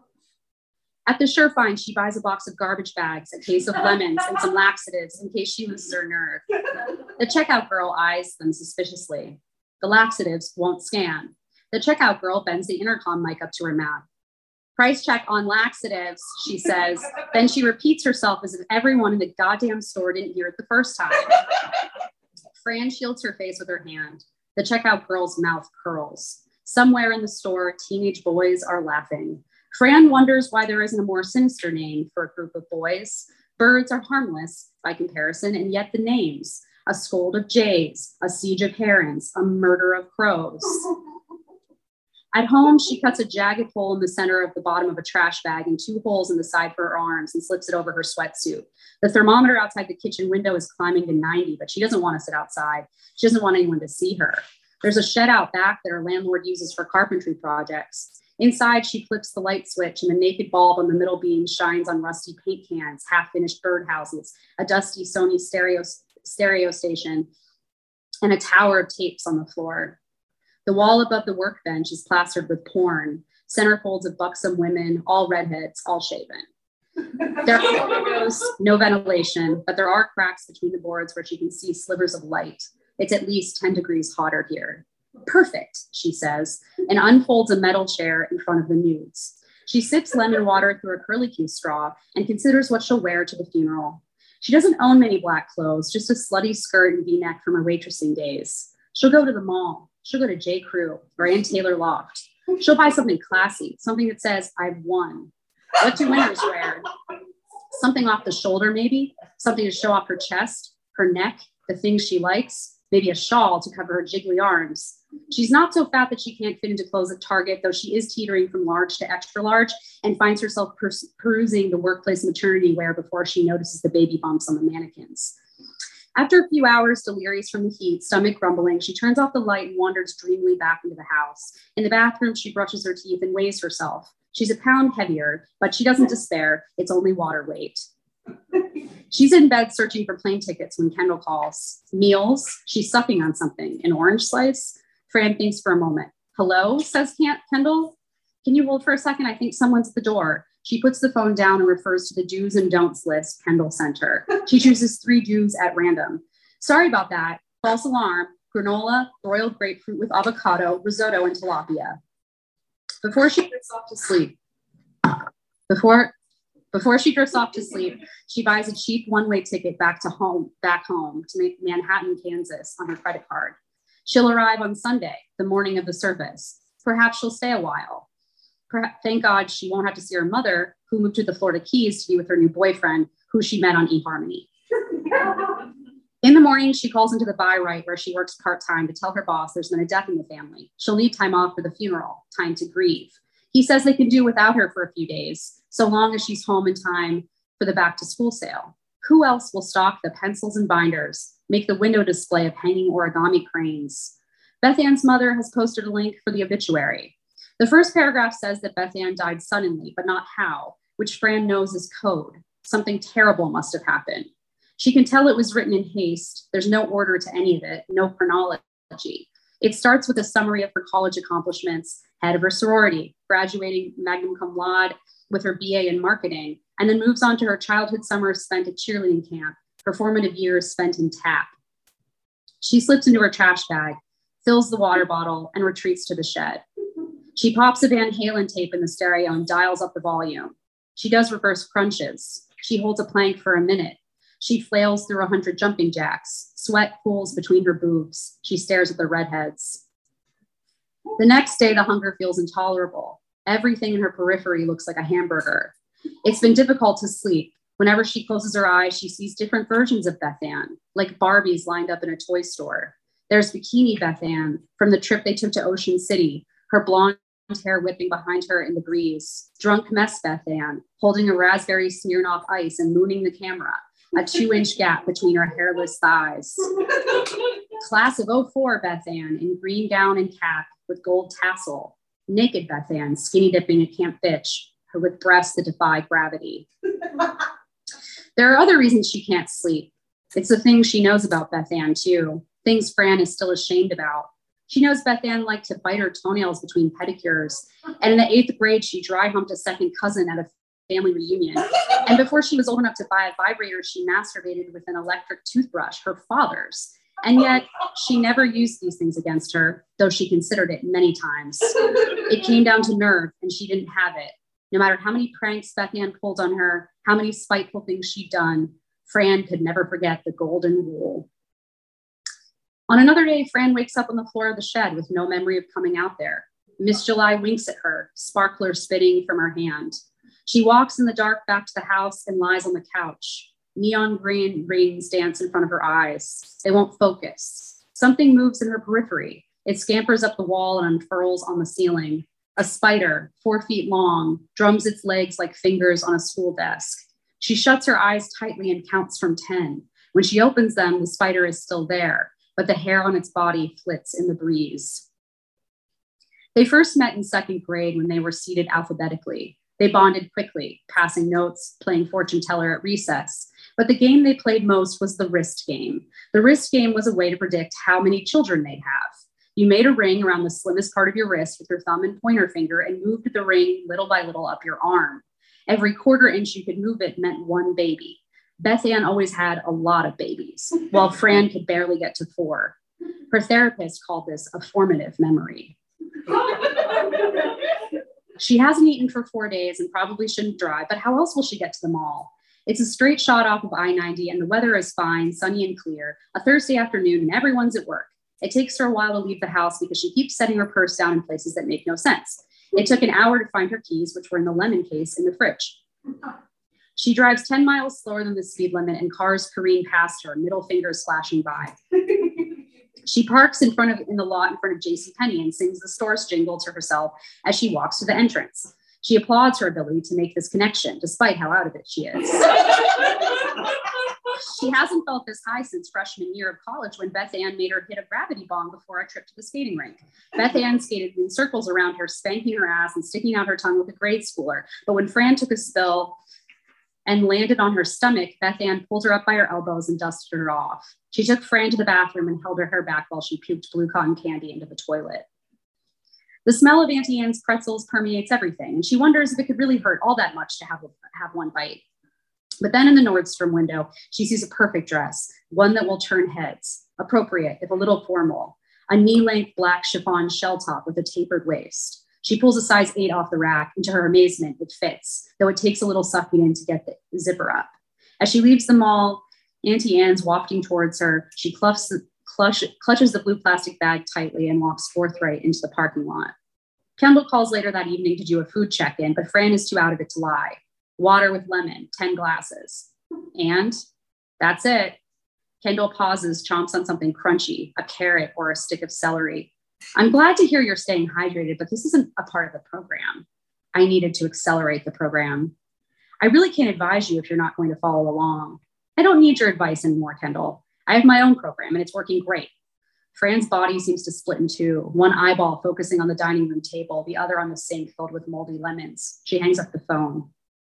At the Surefind, she buys a box of garbage bags, a case of lemons, and some laxatives in case she loses her nerve. The checkout girl eyes them suspiciously. The laxatives won't scan. The checkout girl bends the intercom mic up to her mouth. Price check on laxatives, she says. Then she repeats herself as if everyone in the goddamn store didn't hear it the first time. Fran shields her face with her hand. The checkout girl's mouth curls. Somewhere in the store, teenage boys are laughing. Fran wonders why there isn't a more sinister name for a group of boys. Birds are harmless by comparison, and yet the names: a scold of jays, a siege of herons, a murder of crows. At home, she cuts a jagged hole in the center of the bottom of a trash bag and 2 holes in the side for her arms and slips it over her sweatsuit. The thermometer outside the kitchen window is climbing to 90, but she doesn't want to sit outside. She doesn't want anyone to see her. There's a shed out back that her landlord uses for carpentry projects. Inside, she flips the light switch and the naked bulb on the middle beam shines on rusty paint cans, half-finished birdhouses, a dusty Sony stereo station, and a tower of tapes on the floor. The wall above the workbench is plastered with porn, centerfolds of buxom women, all redheads, all shaven. There are no windows, no ventilation, but there are cracks between the boards where she can see slivers of light. It's at least 10 degrees hotter here. Perfect, she says, and unfolds a metal chair in front of the nudes. She sips lemon water through a curlicue straw and considers what she'll wear to the funeral. She doesn't own many black clothes, just a slutty skirt and V-neck from her waitressing days. She'll go to the mall. She'll go to J. Crew or Ann Taylor Loft. She'll buy something classy, something that says, I've won. What do winners wear? Something off the shoulder, maybe. Something to show off her chest, her neck, the things she likes. Maybe a shawl to cover her jiggly arms. She's not so fat that she can't fit into clothes at Target, though she is teetering from large to extra large and finds herself perusing the workplace maternity wear before she notices the baby bumps on the mannequins. After a few hours, delirious from the heat, stomach grumbling, she turns off the light and wanders dreamily back into the house. In the bathroom, she brushes her teeth and weighs herself. She's a pound heavier, but she doesn't despair. It's only water weight. She's in bed searching for plane tickets when Kendall calls. Meals? She's sucking on something. An orange slice? Fran thinks for a moment. Hello, says Kendall. Can you hold for a second? I think someone's at the door. She puts the phone down and refers to the do's and don'ts list Kendall sent her. She chooses 3 do's at random. Sorry about that. False alarm. Granola, broiled grapefruit with avocado, risotto, and tilapia. Before she drifts off to sleep, she buys a cheap one-way ticket back home to Manhattan, Kansas on her credit card. She'll arrive on Sunday, the morning of the service. Perhaps she'll stay a while. Thank God she won't have to see her mother, who moved to the Florida Keys to be with her new boyfriend, who she met on eHarmony. In the morning, she calls into the Buy Right, where she works part-time, to tell her boss there's been a death in the family. She'll need time off for the funeral, time to grieve. He says they can do without her for a few days, so long as she's home in time for the back-to-school sale. Who else will stock the pencils and binders, make the window display of hanging origami cranes? Beth Ann's mother has posted a link for the obituary. The first paragraph says that Beth Ann died suddenly, but not how, which Fran knows is code. Something terrible must have happened. She can tell it was written in haste. There's no order to any of it, no chronology. It starts with a summary of her college accomplishments, head of her sorority, graduating magna cum laude with her BA in marketing, and then moves on to her childhood summers spent at cheerleading camp, her formative years spent in TAP. She slips into her trash bag, fills the water bottle, and retreats to the shed. She pops a Van Halen tape in the stereo and dials up the volume. She does reverse crunches. She holds a plank for a minute. She flails through 100 jumping jacks. Sweat pools between her boobs. She stares at the redheads. The next day, the hunger feels intolerable. Everything in her periphery looks like a hamburger. It's been difficult to sleep. Whenever she closes her eyes, she sees different versions of Beth Ann, like Barbies lined up in a toy store. There's bikini Beth Ann from the trip they took to Ocean City, her blonde hair whipping behind her in the breeze. Drunk mess Beth Ann, holding a raspberry Smirnoff Ice and mooning the camera, a 2-inch gap between her hairless thighs. Class of '04 Beth Ann in green gown and cap with gold tassel. Naked Beth Ann, skinny dipping a camp bitch, her with breasts that defy gravity. There are other reasons she can't sleep. It's the things she knows about Beth Ann too, things Fran is still ashamed about. She knows Beth Ann liked to bite her toenails between pedicures. And in the 8th grade, she dry humped a second cousin at a family reunion. And before she was old enough to buy a vibrator, she masturbated with an electric toothbrush, her father's. And yet she never used these things against her, though she considered it many times. It came down to nerve, and she didn't have it. No matter how many pranks Beth Ann pulled on her, how many spiteful things she'd done, Fran could never forget the golden rule. On another day, Fran wakes up on the floor of the shed with no memory of coming out there. Miss July winks at her, sparkler spitting from her hand. She walks in the dark back to the house and lies on the couch. Neon green rings dance in front of her eyes. They won't focus. Something moves in her periphery. It scampers up the wall and unfurls on the ceiling. A spider, 4 feet long, drums its legs like fingers on a school desk. She shuts her eyes tightly and counts from 10. When she opens them, the spider is still there, but the hair on its body flits in the breeze. They first met in 2nd grade when they were seated alphabetically. They bonded quickly, passing notes, playing fortune teller at recess. But the game they played most was the wrist game. The wrist game was a way to predict how many children they'd have. You made a ring around the slimmest part of your wrist with your thumb and pointer finger and moved the ring little by little up your arm. Every 1/4 inch you could move it meant 1 baby. Beth Ann always had a lot of babies, while Fran could barely get to 4. Her therapist called this a formative memory. She hasn't eaten for 4 days and probably shouldn't drive, but how else will she get to the mall? It's a straight shot off of I-90 and the weather is fine, sunny and clear, a Thursday afternoon and everyone's at work. It takes her a while to leave the house because she keeps setting her purse down in places that make no sense. It took an hour to find her keys, which were in the lemon case in the fridge. She drives 10 miles slower than the speed limit and cars careen past her, middle fingers flashing by. She parks in the lot in front of JCPenney and sings the store's jingle to herself as she walks to the entrance. She applauds her ability to make this connection, despite how out of it she is. She hasn't felt this high since freshman year of college when Beth Ann made her hit a gravity bomb before a trip to the skating rink. Beth Ann skated in circles around her, spanking her ass and sticking out her tongue with a grade schooler. But when Fran took a spill and landed on her stomach, Beth Ann pulled her up by her elbows and dusted her off. She took Fran to the bathroom and held her hair back while she puked blue cotton candy into the toilet. The smell of Auntie Anne's pretzels permeates everything, and she wonders if it could really hurt all that much to have one bite. But then in the Nordstrom window, she sees a perfect dress, one that will turn heads, appropriate, if a little formal, a knee-length black chiffon shell top with a tapered waist. She pulls a size 8 off the rack, and to her amazement, it fits, though it takes a little sucking in to get the zipper up. As she leaves the mall, Auntie Anne's wafting towards her. She clutches the blue plastic bag tightly and walks forthright into the parking lot. Kendall calls later that evening to do a food check-in, but Fran is too out of it to lie. Water with lemon, 10 glasses. And that's it. Kendall pauses, chomps on something crunchy, a carrot or a stick of celery. I'm glad to hear you're staying hydrated, but this isn't a part of the program. I needed to accelerate the program. I really can't advise you if you're not going to follow along. I don't need your advice anymore, Kendall. I have my own program and it's working great. Fran's body seems to split in two, one eyeball focusing on the dining room table, the other on the sink filled with moldy lemons. She hangs up the phone.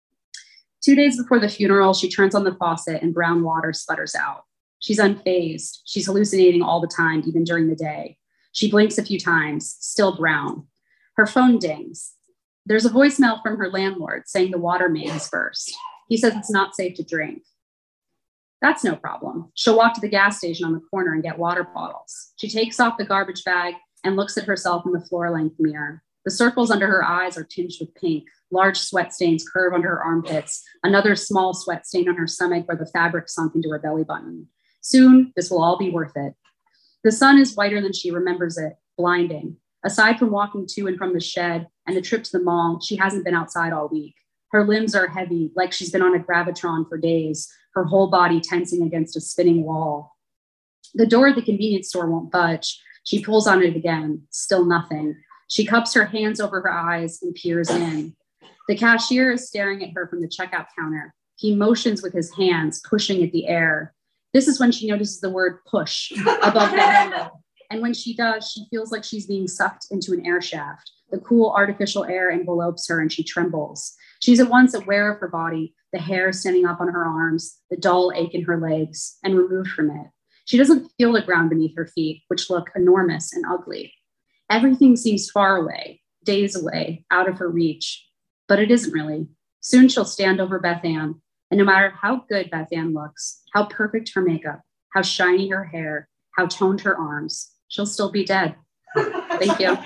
2 days before the funeral, she turns on the faucet and brown water sputters out. She's unfazed. She's hallucinating all the time, even during the day. She blinks a few times, still brown. Her phone dings. There's a voicemail from her landlord saying the water main has burst. He says it's not safe to drink. That's no problem. She'll walk to the gas station on the corner and get water bottles. She takes off the garbage bag and looks at herself in the floor-length mirror. The circles under her eyes are tinged with pink. Large sweat stains curve under her armpits. Another small sweat stain on her stomach where the fabric sunk into her belly button. Soon, this will all be worth it. The sun is whiter than she remembers it, blinding. Aside from walking to and from the shed and the trip to the mall, she hasn't been outside all week. Her limbs are heavy, like she's been on a Gravitron for days, her whole body tensing against a spinning wall. The door at the convenience store won't budge. She pulls on it again, still nothing. She cups her hands over her eyes and peers in. The cashier is staring at her from the checkout counter. He motions with his hands, pushing at the air. This is when she notices the word push above the handle. And when she does, she feels like she's being sucked into an air shaft. The cool artificial air envelopes her and she trembles. She's at once aware of her body, the hair standing up on her arms, the dull ache in her legs, and removed from it. She doesn't feel the ground beneath her feet, which look enormous and ugly. Everything seems far away, days away, out of her reach. But it isn't really. Soon she'll stand over Beth Ann, and no matter how good Beth Ann looks, how perfect her makeup, how shiny her hair, how toned her arms, she'll still be dead. Thank you.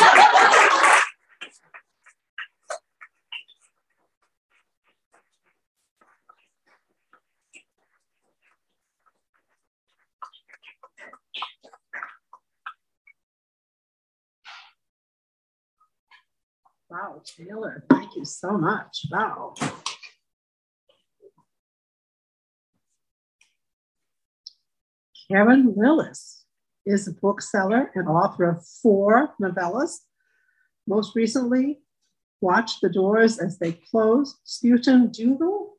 Wow, Taylor, thank you so much. Wow. Karen Lillis is a bookseller and author of 4 novellas. Most recently, Watch the Doors as They Close, Sputum Doodle.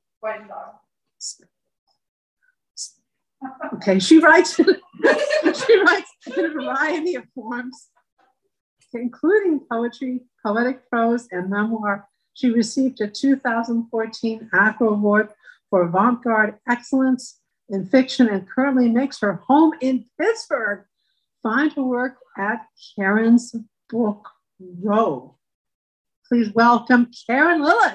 Okay, she writes in a variety of forms, including poetry, poetic prose, and memoir. She received a 2014 ACRA Award for Avant-Garde Excellence in Fiction and currently makes her home in Pittsburgh. Find her work at Karen's Book Row. Please welcome Karen Lillis.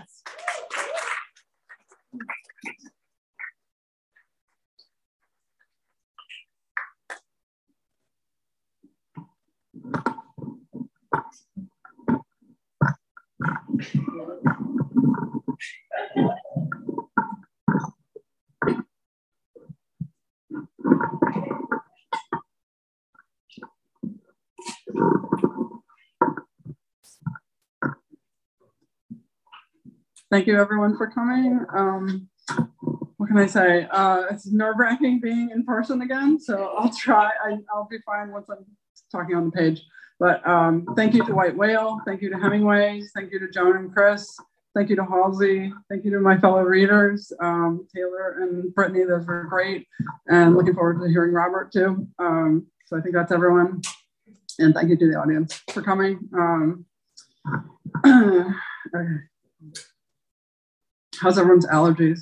Thank you everyone for coming. What can I say? It's nerve-wracking being in person again, so I'll try. I'll be fine once I'm talking on the page. But thank you to White Whale, thank you to Hemingways, thank you to Joan and Chris, thank you to Halsey, thank you to my fellow readers, Taylor and Brittany, those were great. And looking forward to hearing Robert too. So I think that's everyone. And thank you to the audience for coming. Okay. How's everyone's allergies?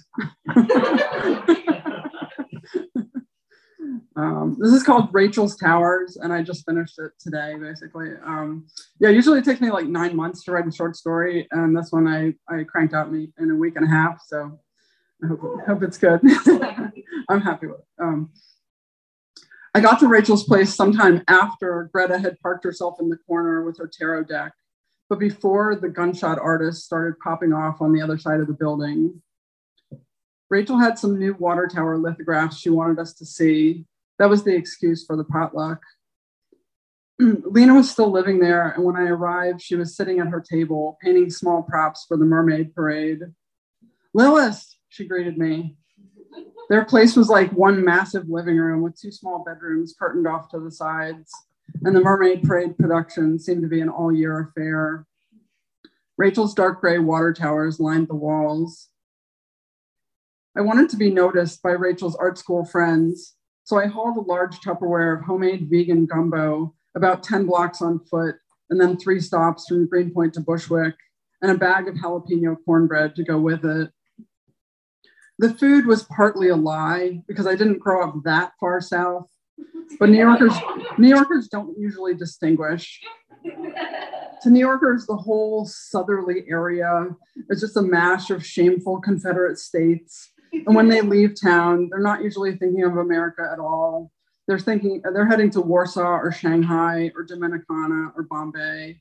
This is called Rachel's Towers, and I just finished it today, basically. Yeah, usually it takes me like 9 months to write a short story, and this one I cranked out in a week and a half, so I hope it's good. I'm happy with it. I got to Rachel's place sometime after Greta had parked herself in the corner with her tarot deck, but before the gunshot artists started popping off on the other side of the building. Rachel had some new water tower lithographs she wanted us to see. That was the excuse for the potluck. Lena was still living there, and when I arrived, she was sitting at her table, painting small props for the mermaid parade. Lillis, she greeted me. Their place was like one massive living room with 2 small bedrooms curtained off to the sides, and the mermaid parade production seemed to be an all-year affair. Rachel's dark gray water towers lined the walls. I wanted to be noticed by Rachel's art school friends, so I hauled a large Tupperware of homemade vegan gumbo about 10 blocks on foot, and then 3 stops from Greenpoint to Bushwick, and a bag of jalapeno cornbread to go with it. The food was partly a lie because I didn't grow up that far south, but New Yorkers don't usually distinguish. To New Yorkers, the whole southerly area is just a mash of shameful Confederate states. And when they leave town, they're not usually thinking of America at all. They're heading to Warsaw or Shanghai or Dominicana or Bombay.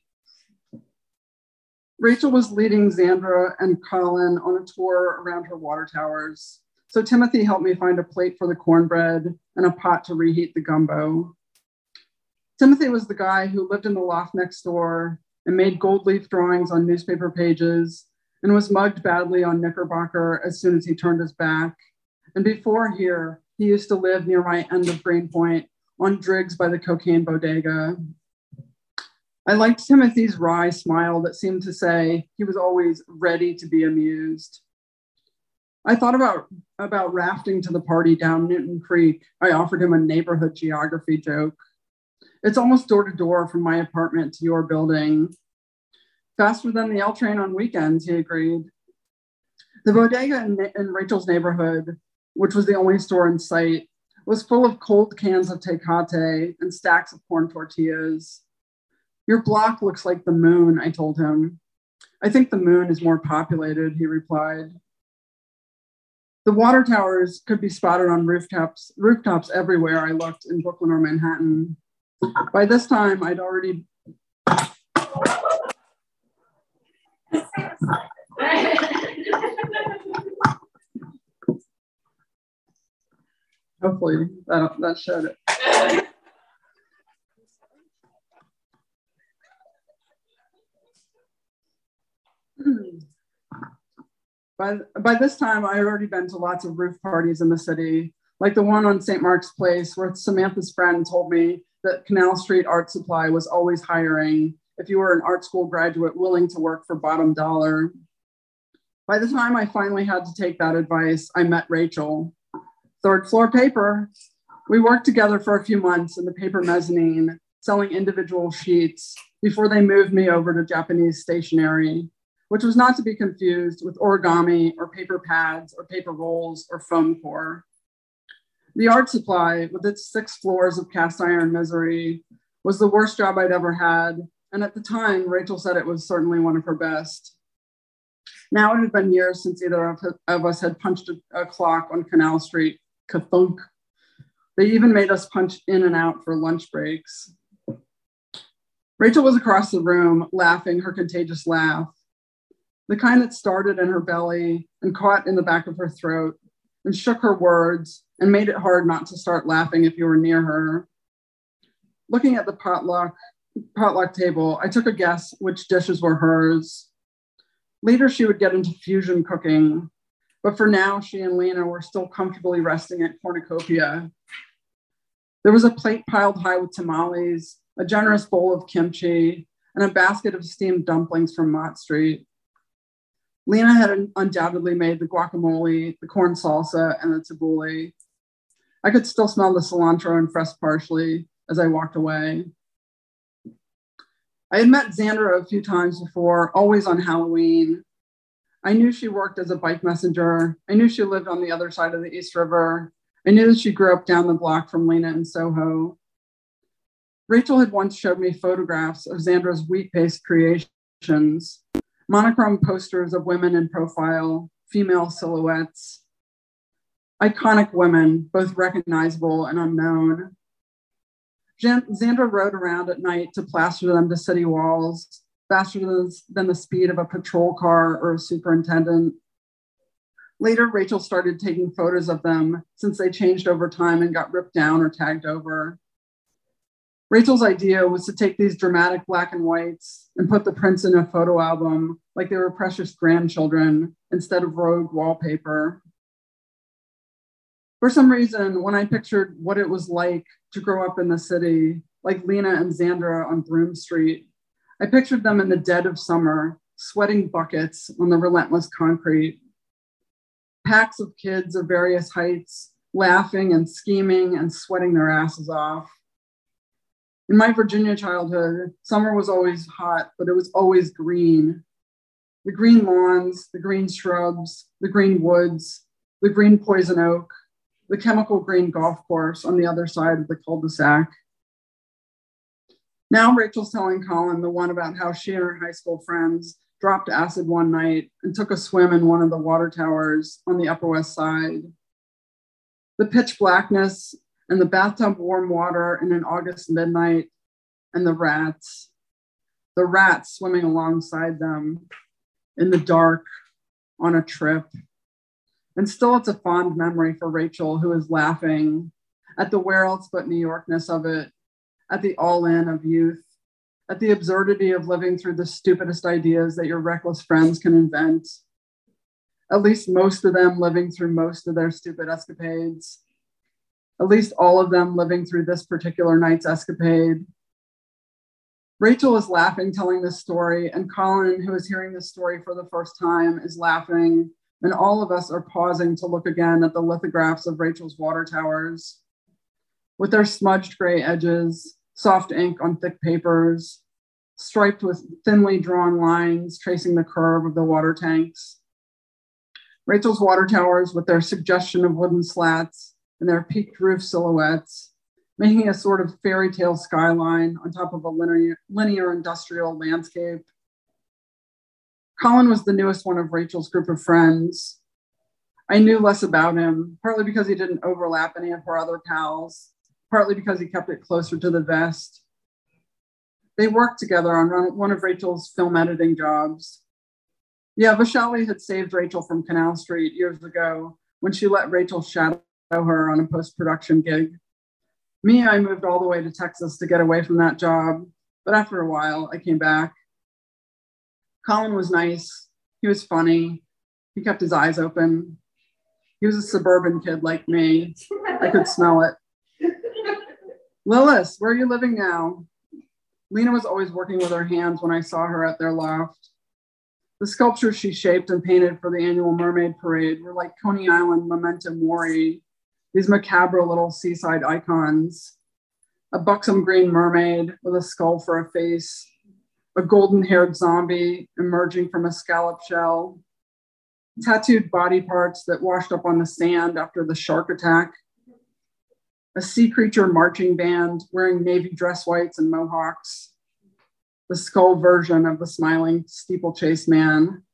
Rachel was leading Xandra and Colin on a tour around her water towers. So Timothy helped me find a plate for the cornbread and a pot to reheat the gumbo. Timothy was the guy who lived in the loft next door and made gold leaf drawings on newspaper pages and was mugged badly on Knickerbocker as soon as he turned his back. And before here, he used to live near my end of Greenpoint on Driggs by the cocaine bodega. I liked Timothy's wry smile that seemed to say he was always ready to be amused. I thought about rafting to the party down Newton Creek. I offered him a neighborhood geography joke. It's almost door to door from my apartment to your building. Faster than the L train on weekends, he agreed. The bodega in Rachel's neighborhood, which was the only store in sight, was full of cold cans of Tecate and stacks of corn tortillas. Your block looks like the moon, I told him. I think the moon is more populated, he replied. The water towers could be spotted on rooftops everywhere I looked in Brooklyn or Manhattan. By this time, I'd already... Hopefully that showed it. By this time, I had already been to lots of roof parties in the city, like the one on St. Mark's Place, where Samantha's friend told me that Canal Street Art Supply was always hiring if you were an art school graduate willing to work for bottom dollar. By the time I finally had to take that advice, I met Rachel. Third floor paper. We worked together for a few months in the paper mezzanine, selling individual sheets before they moved me over to Japanese stationery, which was not to be confused with origami or paper pads or paper rolls or foam core. The art supply, with its 6 floors of cast iron misery, was the worst job I'd ever had. And at the time, Rachel said it was certainly one of her best. Now it had been years since either of us had punched a clock on Canal Street, ka-thunk. They even made us punch in and out for lunch breaks. Rachel was across the room, laughing her contagious laugh, the kind that started in her belly and caught in the back of her throat and shook her words and made it hard not to start laughing if you were near her. Looking at the potluck table, I took a guess which dishes were hers. Later, she would get into fusion cooking, but for now, she and Lena were still comfortably resting at cornucopia. There was a plate piled high with tamales, a generous bowl of kimchi, and a basket of steamed dumplings from Mott Street. Lena had undoubtedly made the guacamole, the corn salsa, and the tabbouleh. I could still smell the cilantro and fresh parsley as I walked away. I had met Xandra a few times before, always on Halloween. I knew she worked as a bike messenger. I knew she lived on the other side of the East River. I knew that she grew up down the block from Lena in Soho. Rachel had once showed me photographs of Xandra's wheat-paste creations, monochrome posters of women in profile, female silhouettes. Iconic women, both recognizable and unknown. Xandra rode around at night to plaster them to city walls, faster than the speed of a patrol car or a superintendent. Later, Rachel started taking photos of them since they changed over time and got ripped down or tagged over. Rachel's idea was to take these dramatic black and whites and put the prints in a photo album like they were precious grandchildren instead of rogue wallpaper. For some reason, when I pictured what it was like to grow up in the city, like Lena and Xandra on Broome Street, I pictured them in the dead of summer, sweating buckets on the relentless concrete. Packs of kids of various heights, laughing and scheming and sweating their asses off. In my Virginia childhood, summer was always hot, but it was always green. The green lawns, the green shrubs, the green woods, the green poison oak, the chemical green golf course on the other side of the cul-de-sac. Now Rachel's telling Colin the one about how she and her high school friends dropped acid one night and took a swim in one of the water towers on the Upper West Side. The pitch blackness and the bathtub warm water in an August midnight, and the rats swimming alongside them in the dark on a trip. And still it's a fond memory for Rachel, who is laughing at the where else but New Yorkness of it, at the all-in of youth, at the absurdity of living through the stupidest ideas that your reckless friends can invent. At least most of them living through most of their stupid escapades. At least all of them living through this particular night's escapade. Rachel is laughing, telling this story, and Colin, who is hearing this story for the first time, is laughing, and all of us are pausing to look again at the lithographs of Rachel's water towers. With their smudged gray edges, soft ink on thick papers, striped with thinly drawn lines tracing the curve of the water tanks. Rachel's water towers with their suggestion of wooden slats and their peaked roof silhouettes, making a sort of fairy tale skyline on top of a linear industrial landscape. Colin was the newest one of Rachel's group of friends. I knew less about him, partly because he didn't overlap any of her other pals, partly because he kept it closer to the vest. They worked together on one of Rachel's film editing jobs. Yeah, Vishali had saved Rachel from Canal Street years ago when she let Rachel shadow her on a post-production gig. Me, I moved all the way to Texas to get away from that job, but after a while, I came back. Colin was nice. He was funny. He kept his eyes open. He was a suburban kid like me. I could smell it. Lillis, where are you living now? Lena was always working with her hands when I saw her at their loft. The sculptures she shaped and painted for the annual Mermaid Parade were like Coney Island memento mori, these macabre little seaside icons. A buxom green mermaid with a skull for a face, a golden-haired zombie emerging from a scallop shell, tattooed body parts that washed up on the sand after the shark attack, a sea creature marching band wearing navy dress whites and mohawks, the skull version of the smiling steeplechase man.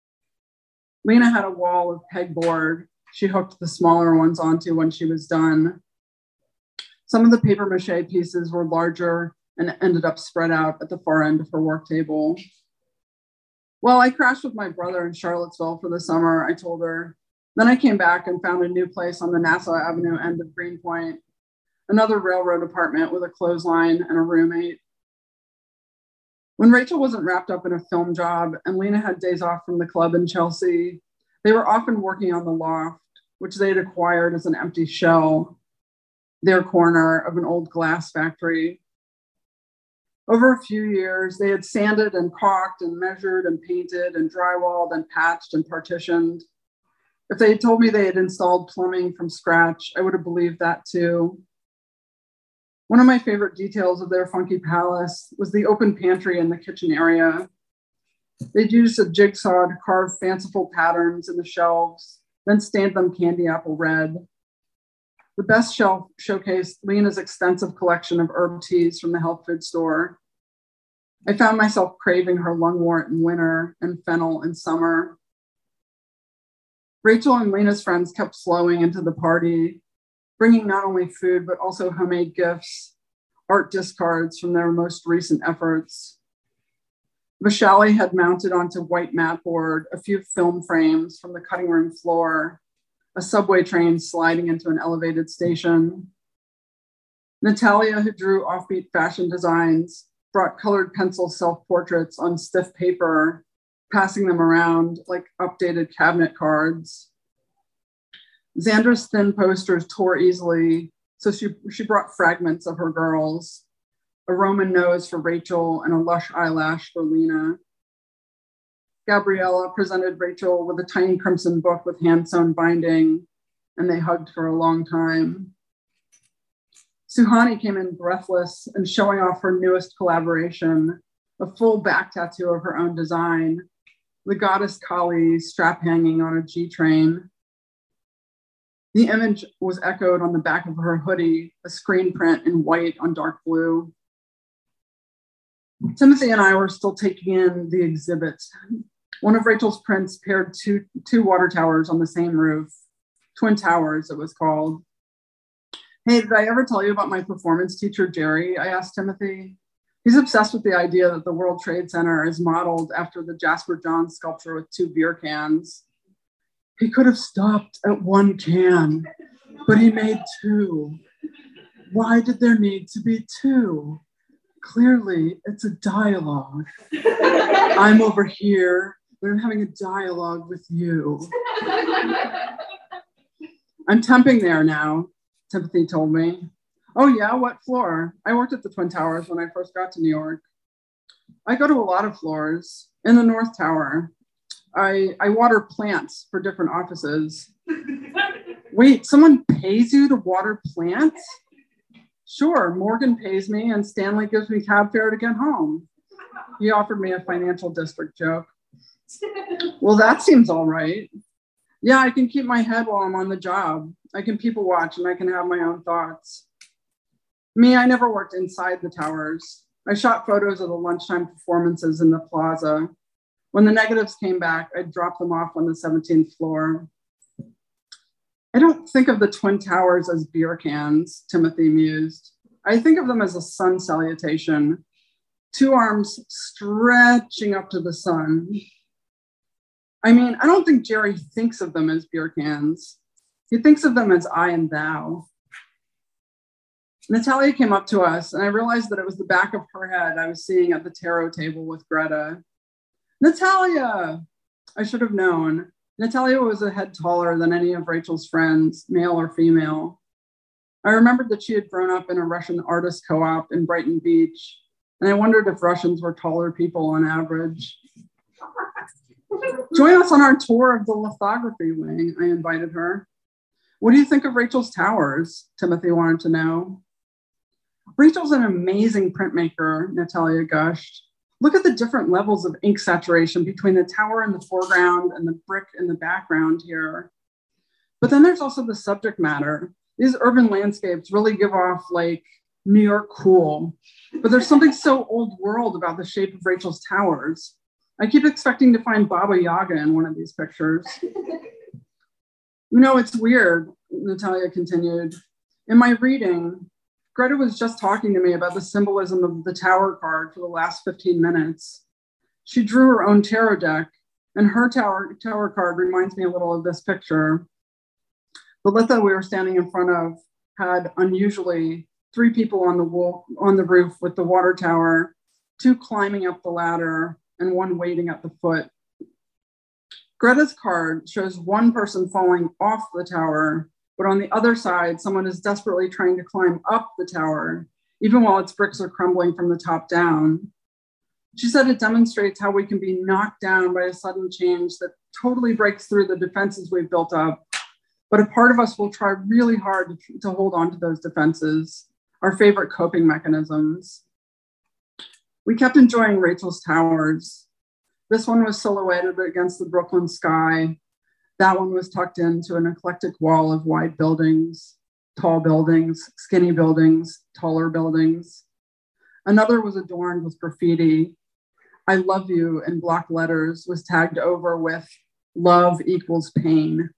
Lena had a wall of pegboard she hooked the smaller ones onto when she was done. Some of the paper mache pieces were larger and ended up spread out at the far end of her work table. Well, I crashed with my brother in Charlottesville for the summer, I told her. Then I came back and found a new place on the Nassau Avenue end of Greenpoint, another railroad apartment with a clothesline and a roommate. When Rachel wasn't wrapped up in a film job and Lena had days off from the club in Chelsea, they were often working on the loft, which they had acquired as an empty shell, their corner of an old glass factory. Over a few years, they had sanded and caulked and measured and painted and drywalled and patched and partitioned. If they had told me they had installed plumbing from scratch, I would have believed that too. One of my favorite details of their funky palace was the open pantry in the kitchen area. They'd used a jigsaw to carve fanciful patterns in the shelves, then stained them candy apple red. The best shelf showcased Lena's extensive collection of herb teas from the health food store. I found myself craving her lungwort in winter and fennel in summer. Rachel and Lena's friends kept flowing into the party, bringing not only food, but also homemade gifts, art discards from their most recent efforts. Vishali had mounted onto white mat board a few film frames from the cutting room floor, a subway train sliding into an elevated station. Natalia, who drew offbeat fashion designs, brought colored pencil self-portraits on stiff paper, passing them around like updated cabinet cards. Xandra's thin posters tore easily, so she brought fragments of her girls, a Roman nose for Rachel and a lush eyelash for Lena. Gabriella presented Rachel with a tiny crimson book with hand-sewn binding, and they hugged for a long time. Suhani came in breathless and showing off her newest collaboration, a full back tattoo of her own design, the goddess Kali strap hanging on a G-train. The image was echoed on the back of her hoodie, a screen print in white on dark blue. Timothy and I were still taking in the exhibit. One of Rachel's prints paired two water towers on the same roof. Twin Towers, it was called. Hey, did I ever tell you about my performance teacher, Jerry? I asked Timothy. He's obsessed with the idea that the World Trade Center is modeled after the Jasper Johns sculpture with 2 beer cans. He could have stopped at 1 can, but he made 2. Why did there need to be 2? Clearly, it's a dialogue. I'm over here, but I'm having a dialogue with you. I'm temping there now, Timothy told me. Oh yeah, what floor? I worked at the Twin Towers when I first got to New York. I go to a lot of floors. In the North Tower, I water plants for different offices. Wait, someone pays you to water plants? Sure, Morgan pays me and Stanley gives me cab fare to get home. He offered me a financial district joke. Well, that seems all right. Yeah, I can keep my head while I'm on the job. I can people watch and I can have my own thoughts. Me, I never worked inside the towers. I shot photos of the lunchtime performances in the plaza. When the negatives came back, I'd drop them off on the 17th floor. I don't think of the Twin Towers as beer cans, Timothy mused. I think of them as a sun salutation, two arms stretching up to the sun. I mean, I don't think Jerry thinks of them as beer cans. He thinks of them as I and thou. Natalia came up to us and I realized that it was the back of her head I was seeing at the tarot table with Greta. Natalia! I should have known. Natalia was a head taller than any of Rachel's friends, male or female. I remembered that she had grown up in a Russian artist co-op in Brighton Beach, and I wondered if Russians were taller people on average. Join us on our tour of the lithography wing, I invited her. What do you think of Rachel's towers? Timothy wanted to know. Rachel's an amazing printmaker, Natalia gushed. Look at the different levels of ink saturation between the tower in the foreground and the brick in the background here. But then there's also the subject matter. These urban landscapes really give off like New York cool, but there's something so old world about the shape of Rachel's towers. I keep expecting to find Baba Yaga in one of these pictures. You know, it's weird, Natalia continued. In my reading, Greta was just talking to me about the symbolism of the tower card for the last 15 minutes. She drew her own tarot deck, and her tower card reminds me a little of this picture. The litho we were standing in front of had unusually 3 people on the roof with the water tower, 2 climbing up the ladder, and 1 waiting at the foot. Greta's card shows 1 person falling off the tower, but on the other side, someone is desperately trying to climb up the tower, even while its bricks are crumbling from the top down. She said it demonstrates how we can be knocked down by a sudden change that totally breaks through the defenses we've built up. But a part of us will try really hard to hold on to those defenses, our favorite coping mechanisms. We kept enjoying Rachel's towers. This one was silhouetted against the Brooklyn sky. That one was tucked into an eclectic wall of wide buildings, tall buildings, skinny buildings, taller buildings. Another was adorned with graffiti. I love you in block letters was tagged over with love equals pain.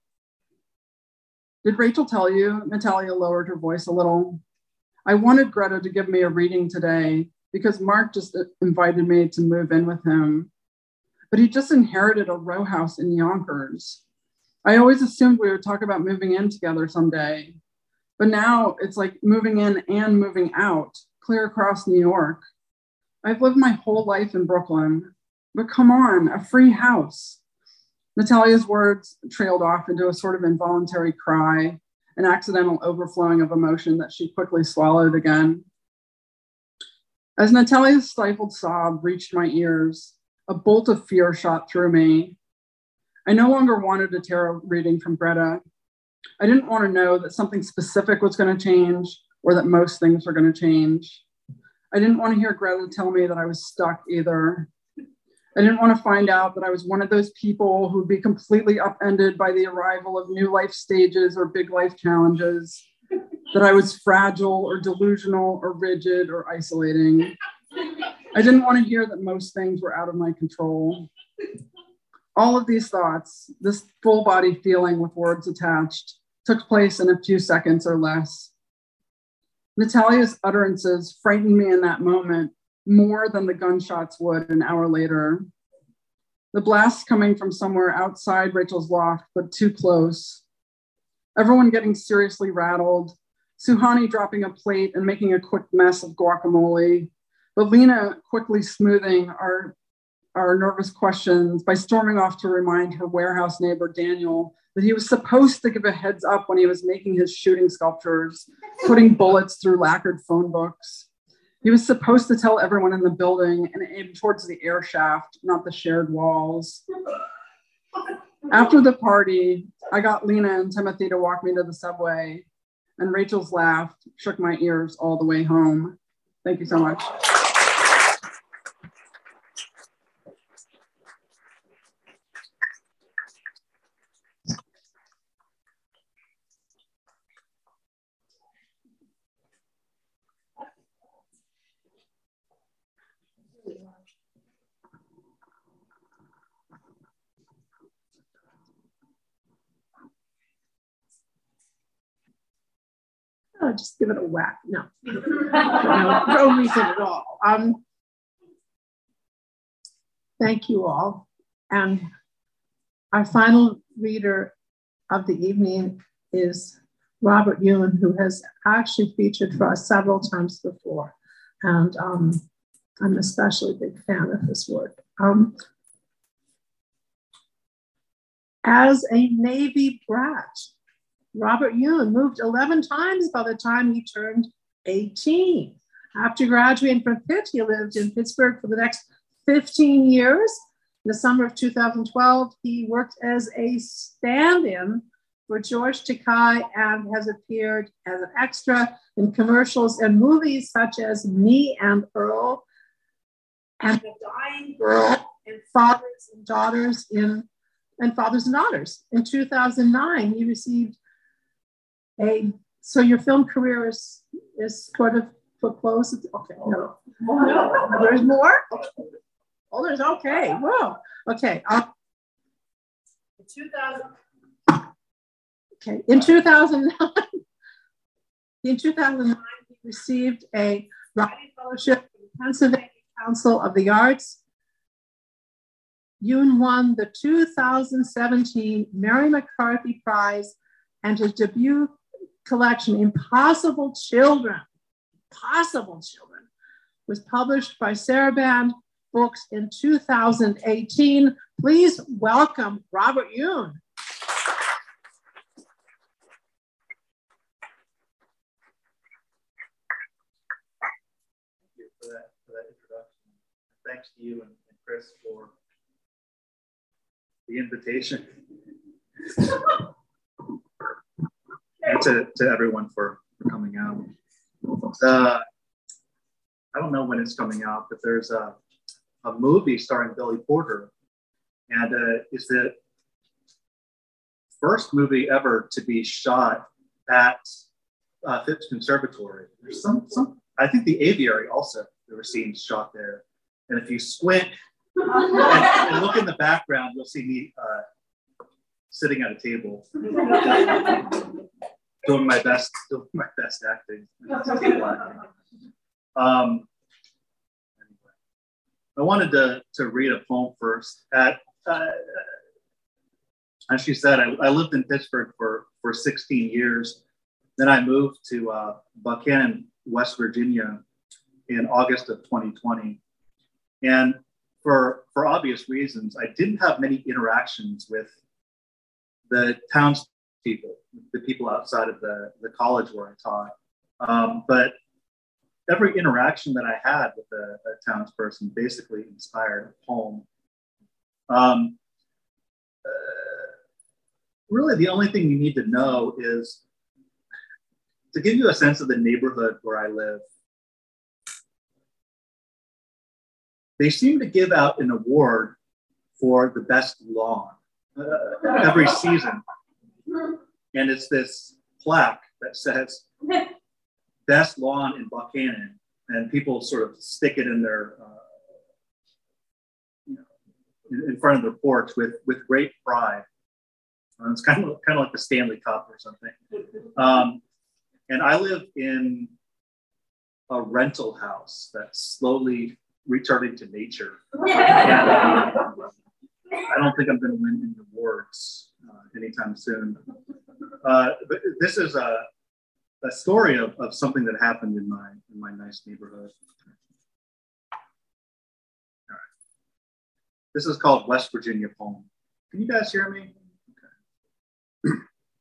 Did Rachel tell you? Natalia lowered her voice a little. I wanted Greta to give me a reading today because Mark just invited me to move in with him. But he just inherited a row house in Yonkers. I always assumed we would talk about moving in together someday. But now it's like moving in and moving out, clear across New York. I've lived my whole life in Brooklyn, but come on, a free house. Natalia's words trailed off into a sort of involuntary cry, an accidental overflowing of emotion that she quickly swallowed again. As Natalia's stifled sob reached my ears, a bolt of fear shot through me. I no longer wanted a tarot reading from Greta. I didn't want to know that something specific was going to change or that most things were going to change. I didn't want to hear Greta tell me that I was stuck either. I didn't want to find out that I was one of those people who'd be completely upended by the arrival of new life stages or big life challenges, that I was fragile or delusional or rigid or isolating. I didn't want to hear that most things were out of my control. All of these thoughts, this full body feeling with words attached, took place in a few seconds or less. Natalia's utterances frightened me in that moment more than the gunshots would an hour later. The blasts coming from somewhere outside Rachel's loft, but too close. Everyone getting seriously rattled. Suhani dropping a plate and making a quick mess of guacamole, but Lena quickly smoothing our nervous questions by storming off to remind her warehouse neighbor, Daniel, that he was supposed to give a heads up when he was making his shooting sculptures, putting bullets through lacquered phone books. He was supposed to tell everyone in the building and aim towards the air shaft, not the shared walls. After the party, I got Lena and Timothy to walk me to the subway. and Rachel's laugh shook my ears all the way home. Thank you so much. Oh, just give it a whack. No, no reason at all. Thank you all. And our final reader of the evening is Robert Ewen, who has actually featured for us several times before. And I'm especially a big fan of his work. As a Navy brat, Robert Ewen moved 11 times by the time he turned 18. After graduating from Pitt, he lived in Pittsburgh for the next 15 years. In the summer of 2012, he worked as a stand-in for George Takei and has appeared as an extra in commercials and movies such as Me and Earl and The Dying Girl and Fathers and Daughters. In 2009, he received so your film career is sort of close. Okay, no. There's more? Oh, there's okay. Whoa. Okay. In 2009, he received a writing fellowship from the Pennsylvania Council of the Arts. Ewen won the 2017 Mary McCarthy Prize, and his debut collection, Impossible Children, was published by Sarabande Books in 2018. Please welcome Robert Ewen. Thank you for that introduction. Thanks to you and Chris for the invitation. And to everyone for coming out. I don't know when it's coming out, but there's a movie starring Billy Porter, and it's the first movie ever to be shot at Phipps Conservatory. There's some I think the Aviary also, there were scenes shot there. And if you squint and look in the background, you'll see me sitting at a table. doing my best acting. Anyway, I wanted to read a poem first. As she said, I lived in Pittsburgh for 16 years. Then I moved to Buchanan, West Virginia in August of 2020. And for obvious reasons, I didn't have many interactions with the townspeople, the people outside of the college where I taught. But every interaction that I had with a townsperson basically inspired a poem. Really, the only thing you need to know is to give you a sense of the neighborhood where I live. They seem to give out an award for the best lawn every season. And it's this plaque that says, best lawn in Buchanan. And people sort of stick it in their, in front of their porch with great pride. It's kind of like the Stanley Cup or something. And I live in a rental house that's slowly returning to nature. And, I don't think I'm going to win any awards anytime soon. But this is a story of something that happened in my nice neighborhood. All right. This is called West Virginia Poem. Can you guys hear me? Okay.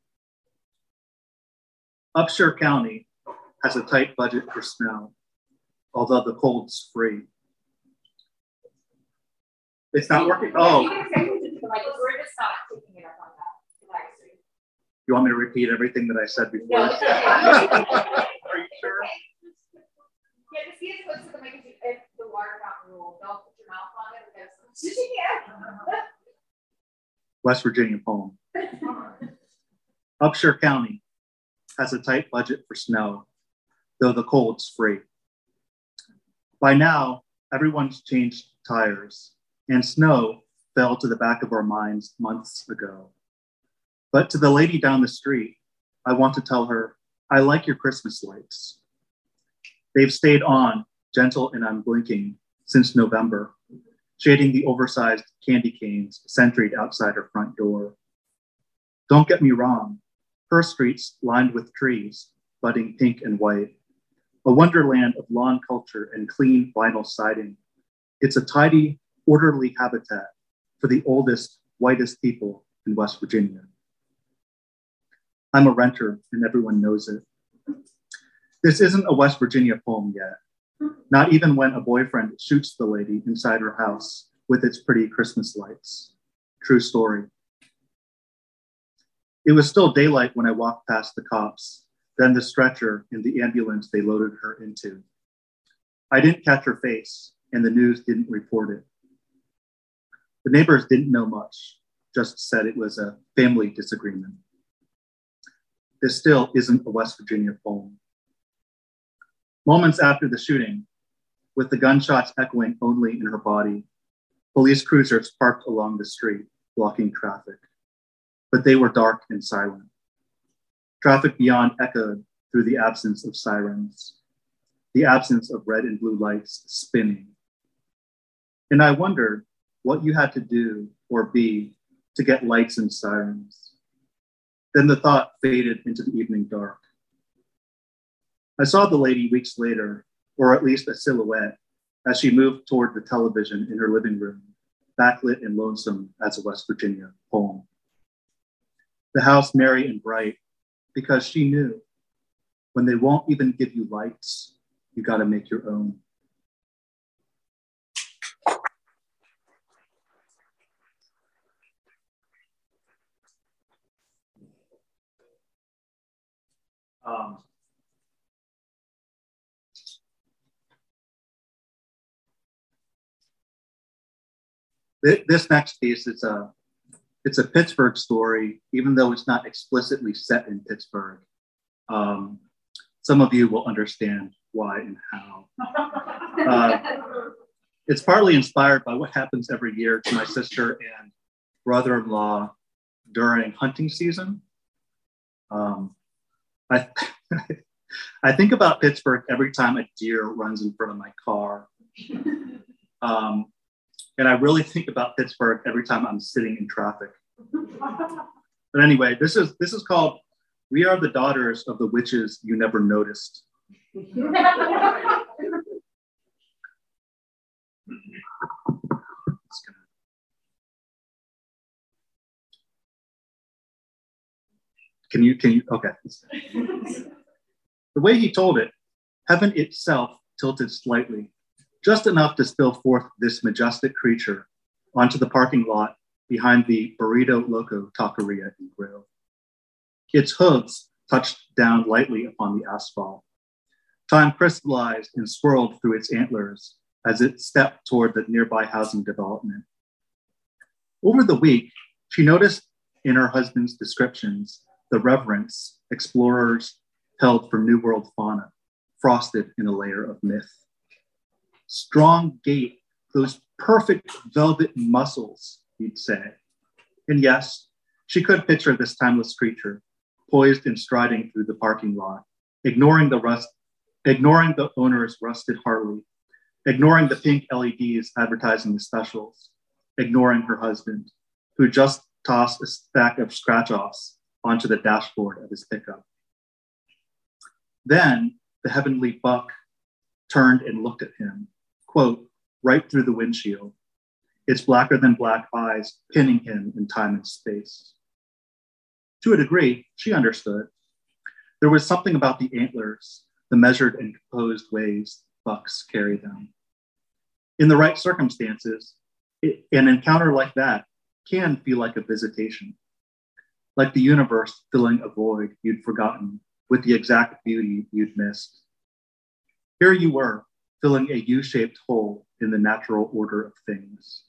Upshur County has a tight budget for snow, although the cold's free. It's not working. Oh. You You want me to repeat everything that I said before? Yeah. Are you sure? Yeah, just see as close to the mic as the water fountain rule. Don't put your mouth on it because yeah. West Virginia poem. Upshur County has a tight budget for snow, though the cold's free. By now, everyone's changed tires, and snow fell to the back of our minds months ago. But to the lady down the street, I want to tell her, I like your Christmas lights. They've stayed on, gentle and unblinking, since November, shading the oversized candy canes sentried outside her front door. Don't get me wrong, her street's lined with trees, budding pink and white, a wonderland of lawn culture and clean vinyl siding. It's a tidy, orderly habitat for the oldest, whitest people in West Virginia. I'm a renter and everyone knows it. This isn't a West Virginia poem yet, not even when a boyfriend shoots the lady inside her house with its pretty Christmas lights. True story. It was still daylight when I walked past the cops, then the stretcher and the ambulance they loaded her into. I didn't catch her face, and the news didn't report it. The neighbors didn't know much, just said it was a family disagreement. This still isn't a West Virginia poem. Moments after the shooting, with the gunshots echoing only in her body, police cruisers parked along the street, blocking traffic. But they were dark and silent. Traffic beyond echoed through the absence of sirens, the absence of red and blue lights spinning. And I wondered what you had to do or be to get lights and sirens. Then the thought faded into the evening dark. I saw the lady weeks later, or at least a silhouette, as she moved toward the television in her living room, backlit and lonesome as a West Virginia poem. The house merry and bright, because she knew when they won't even give you lights, you gotta make your own. This next piece, it's a Pittsburgh story, even though it's not explicitly set in Pittsburgh. Some of you will understand why and how. It's partly inspired by what happens every year to my sister and brother-in-law during hunting season. I think about Pittsburgh every time a deer runs in front of my car. And I really think about Pittsburgh every time I'm sitting in traffic. But anyway, this is called We Are the Daughters of the Witches You Never Noticed. Can you, okay. The way he told it, heaven itself tilted slightly, just enough to spill forth this majestic creature onto the parking lot behind the Burrito Loco Taqueria and Grill. Its hooves touched down lightly upon the asphalt. Time crystallized and swirled through its antlers as it stepped toward the nearby housing development. Over the week, she noticed in her husband's descriptions the reverence explorers held for New World fauna, frosted in a layer of myth. Strong gait, those perfect velvet muscles, he'd say. And yes, she could picture this timeless creature, poised and striding through the parking lot, ignoring the owner's rusted Harley, ignoring the pink LEDs advertising the specials, ignoring her husband, who just tossed a stack of scratch-offs onto the dashboard of his pickup. Then the heavenly buck turned and looked at him, quote, right through the windshield, its blacker than black eyes pinning him in time and space. To a degree, she understood. There was something about the antlers, the measured and composed ways bucks carry them. In the right circumstances, an encounter like that can feel like a visitation. like the universe filling a void you'd forgotten with the exact beauty you'd missed. Here you were, filling a U-shaped hole in the natural order of things.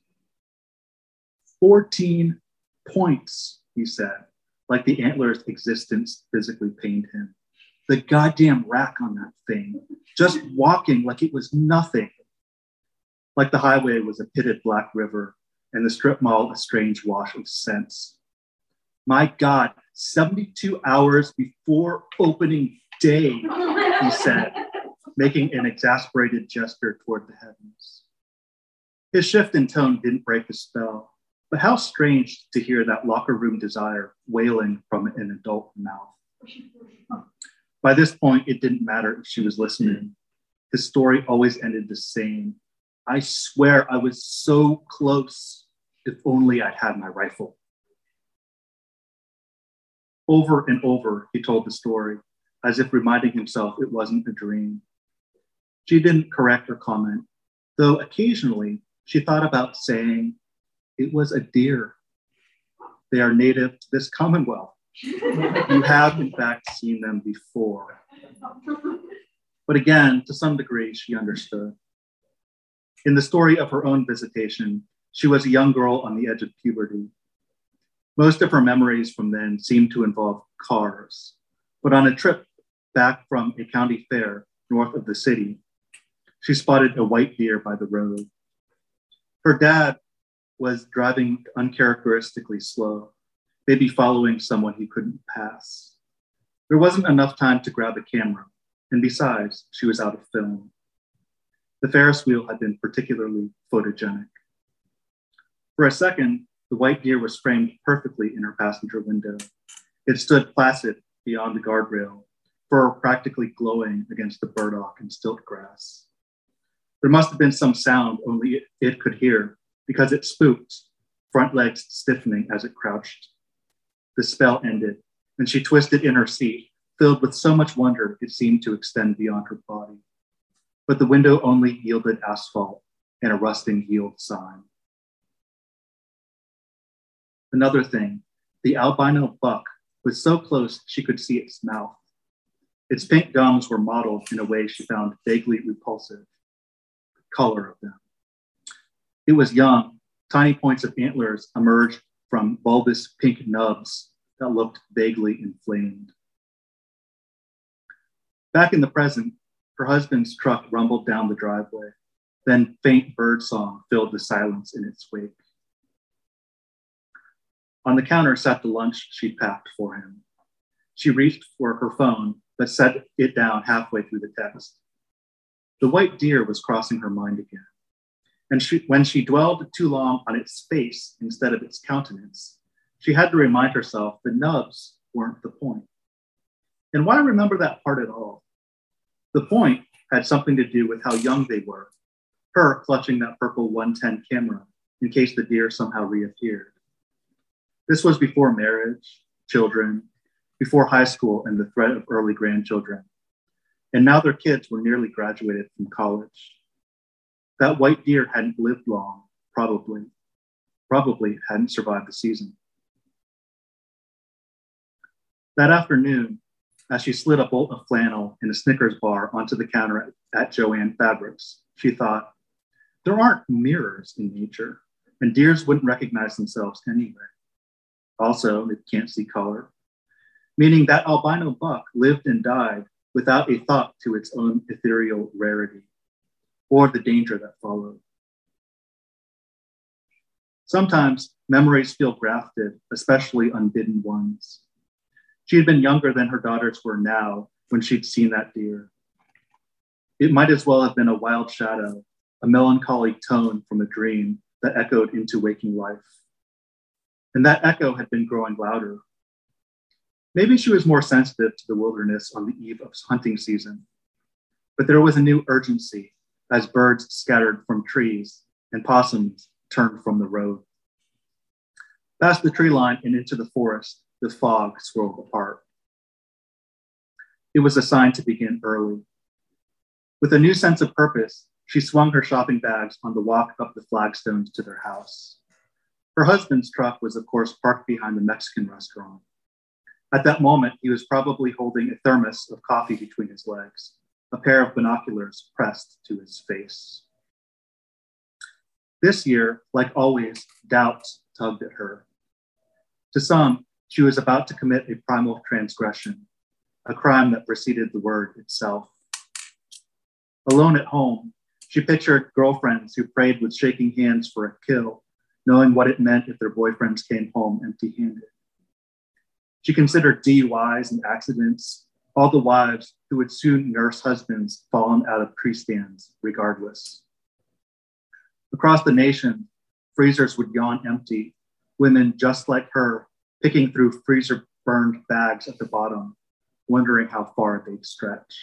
14 points, he said, like the antler's existence physically pained him. The goddamn rack on that thing, just walking like it was nothing. Like the highway was a pitted black river and the strip mall a strange wash of scents. My God, 72 hours before opening day, he said, making an exasperated gesture toward the heavens. His shift in tone didn't break the spell, but how strange to hear that locker room desire wailing from an adult mouth. By this point, it didn't matter if she was listening. His story always ended the same. I swear I was so close. If only I'd had my rifle. Over and over, he told the story, as if reminding himself it wasn't a dream. She didn't correct or comment, though occasionally she thought about saying, it was a deer. They are native to this Commonwealth. You have, in fact, seen them before. But again, to some degree, she understood. In the story of her own visitation, she was a young girl on the edge of puberty. Most of her memories from then seemed to involve cars, but on a trip back from a county fair north of the city, she spotted a white deer by the road. Her dad was driving uncharacteristically slow, maybe following someone he couldn't pass. There wasn't enough time to grab a camera, and besides, she was out of film. The Ferris wheel had been particularly photogenic. For a second, the white deer was framed perfectly in her passenger window. It stood placid beyond the guardrail, fur practically glowing against the burdock and stilt grass. There must have been some sound only it could hear, because it spooked, front legs stiffening as it crouched. The spell ended, and she twisted in her seat, filled with so much wonder it seemed to extend beyond her body. But the window only yielded asphalt and a rusting yield sign. Another thing, the albino buck was so close she could see its mouth. Its pink gums were mottled in a way she found vaguely repulsive. The color of them. It was young. Tiny points of antlers emerged from bulbous pink nubs that looked vaguely inflamed. Back in the present, her husband's truck rumbled down the driveway. Then faint bird song filled the silence in its wake. On the counter sat the lunch she'd packed for him. She reached for her phone, but set it down halfway through the text. The white deer was crossing her mind again. And when she dwelled too long on its face instead of its countenance, she had to remind herself the nubs weren't the point. And why remember that part at all? The point had something to do with how young they were, her clutching that purple 110 camera in case the deer somehow reappeared. This was before marriage, children, before high school and the threat of early grandchildren. And now their kids were nearly graduated from college. That white deer hadn't lived long, probably hadn't survived the season. That afternoon, as she slid a bolt of flannel and a Snickers bar onto the counter at Joann Fabrics, she thought, there aren't mirrors in nature, and deers wouldn't recognize themselves anyway. Also, they can't see color, meaning that albino buck lived and died without a thought to its own ethereal rarity or the danger that followed. Sometimes memories feel grafted, especially unbidden ones. She had been younger than her daughters were now when she'd seen that deer. It might as well have been a wild shadow, a melancholy tone from a dream that echoed into waking life. And that echo had been growing louder. Maybe she was more sensitive to the wilderness on the eve of hunting season, but there was a new urgency as birds scattered from trees and possums turned from the road. Past the tree line and into the forest, the fog swirled apart. It was a sign to begin early. With a new sense of purpose, she swung her shopping bags on the walk up the flagstones to their house. Her husband's truck was, of course, parked behind the Mexican restaurant, At that moment, he was probably holding a thermos of coffee between his legs, a pair of binoculars pressed to his face. This year, like always, doubts tugged at her. To some, she was about to commit a primal transgression, a crime that preceded the word itself. Alone at home, she pictured girlfriends who prayed with shaking hands for a kill, knowing what it meant if their boyfriends came home empty-handed. She considered DUIs and accidents, all the wives who would soon nurse husbands fallen out of tree stands regardless. Across the nation, freezers would yawn empty, women just like her picking through freezer-burned bags at the bottom, wondering how far they'd stretch.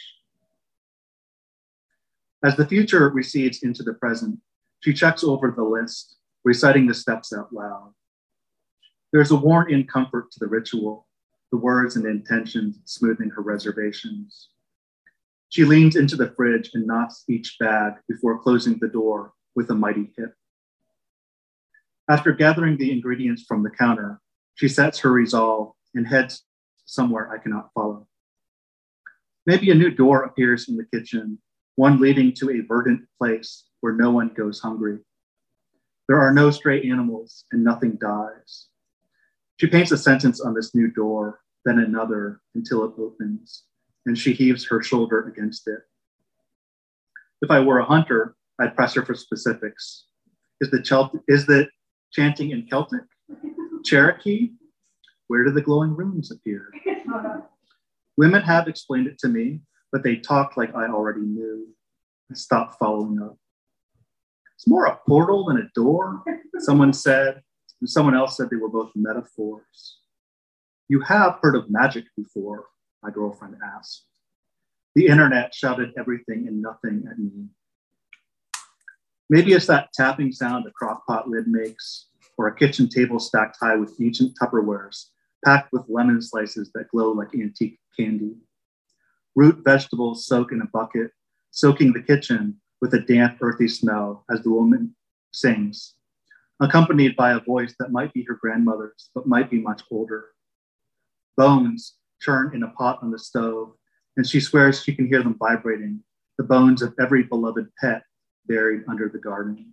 As the future recedes into the present, she checks over the list, reciting the steps out loud. There's a worn-in comfort to the ritual, the words and intentions smoothing her reservations. She leans into the fridge and knots each bag before closing the door with a mighty hit. After gathering the ingredients from the counter, she sets her resolve and heads somewhere I cannot follow. Maybe a new door appears in the kitchen, one leading to a verdant place where no one goes hungry. There are no stray animals and nothing dies. She paints a sentence on this new door, then another until it opens, and she heaves her shoulder against it. If I were a hunter, I'd press her for specifics. Is the chanting in Celtic? Cherokee? Where do the glowing runes appear? Women have explained it to me, but they talked like I already knew. I stopped following up. It's more a portal than a door, someone said, and someone else said they were both metaphors. You have heard of magic before, my girlfriend asked. The internet shouted everything and nothing at me. Maybe it's that tapping sound a crockpot lid makes, or a kitchen table stacked high with ancient Tupperwares, packed with lemon slices that glow like antique candy. Root vegetables soak in a bucket, soaking the kitchen with a damp, earthy smell as the woman sings, accompanied by a voice that might be her grandmother's, but might be much older. Bones churn in a pot on the stove, and she swears she can hear them vibrating, the bones of every beloved pet buried under the garden.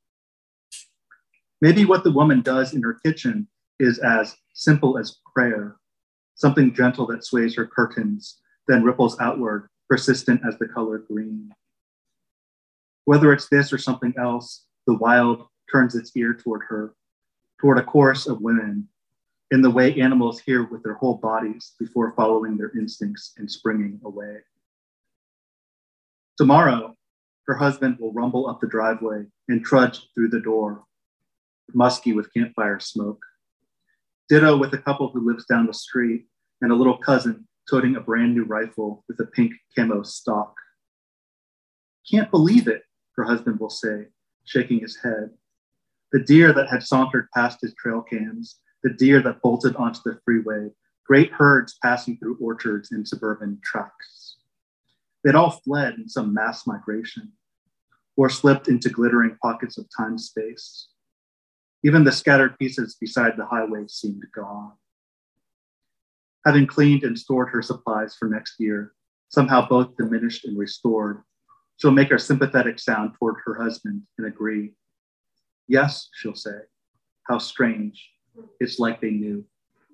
Maybe what the woman does in her kitchen is as simple as prayer, something gentle that sways her curtains, then ripples outward, persistent as the color green. Whether it's this or something else, the wild turns its ear toward her, toward a chorus of women, in the way animals hear with their whole bodies before following their instincts and springing away. Tomorrow, her husband will rumble up the driveway and trudge through the door, musky with campfire smoke. Ditto with a couple who lives down the street and a little cousin toting a brand new rifle with a pink camo stock. Can't believe it, her husband will say, shaking his head. The deer that had sauntered past his trail cams, the deer that bolted onto the freeway, great herds passing through orchards and suburban tracks. They'd all fled in some mass migration or slipped into glittering pockets of time-space. Even the scattered pieces beside the highway seemed gone. Having cleaned and stored her supplies for next year, somehow both diminished and restored, she'll make a sympathetic sound toward her husband and agree. Yes, she'll say, how strange. It's like they knew.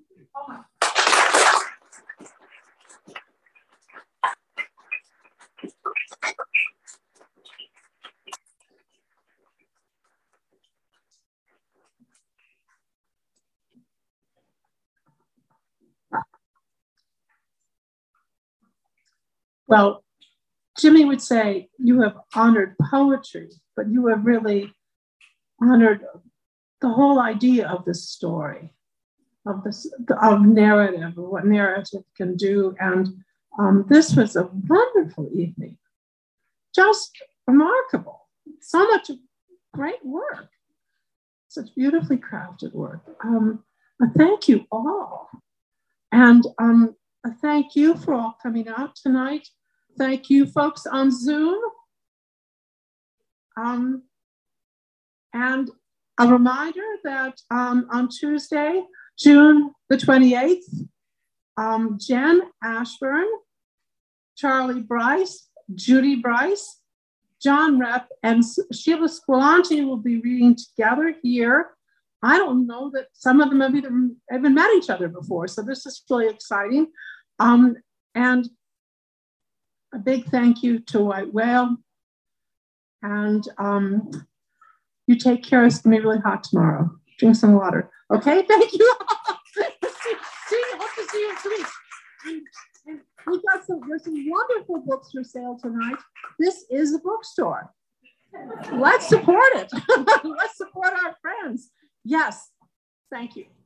Well, Jimmy would say you have honored poetry, but you have really honored the whole idea of this story, of narrative, of what narrative can do. And this was a wonderful evening, just remarkable. So much great work, such beautifully crafted work. Thank you all. And thank you for all coming out tonight. Thank you folks on Zoom. And a reminder that on Tuesday, June the 28th, Jen Ashburn, Charlie Bryce, Judy Bryce, John Repp, and Sheila Squilanti will be reading together here. I don't know that some of them have even met each other before, so this is really exciting. And a big thank you to White Whale. And you take care. It's going to be really hot tomorrow. Drink some water. Okay, thank you. Hope to see you next week. There's some wonderful books for sale tonight. This is a bookstore. Let's support it. Let's support our friends. Yes, thank you.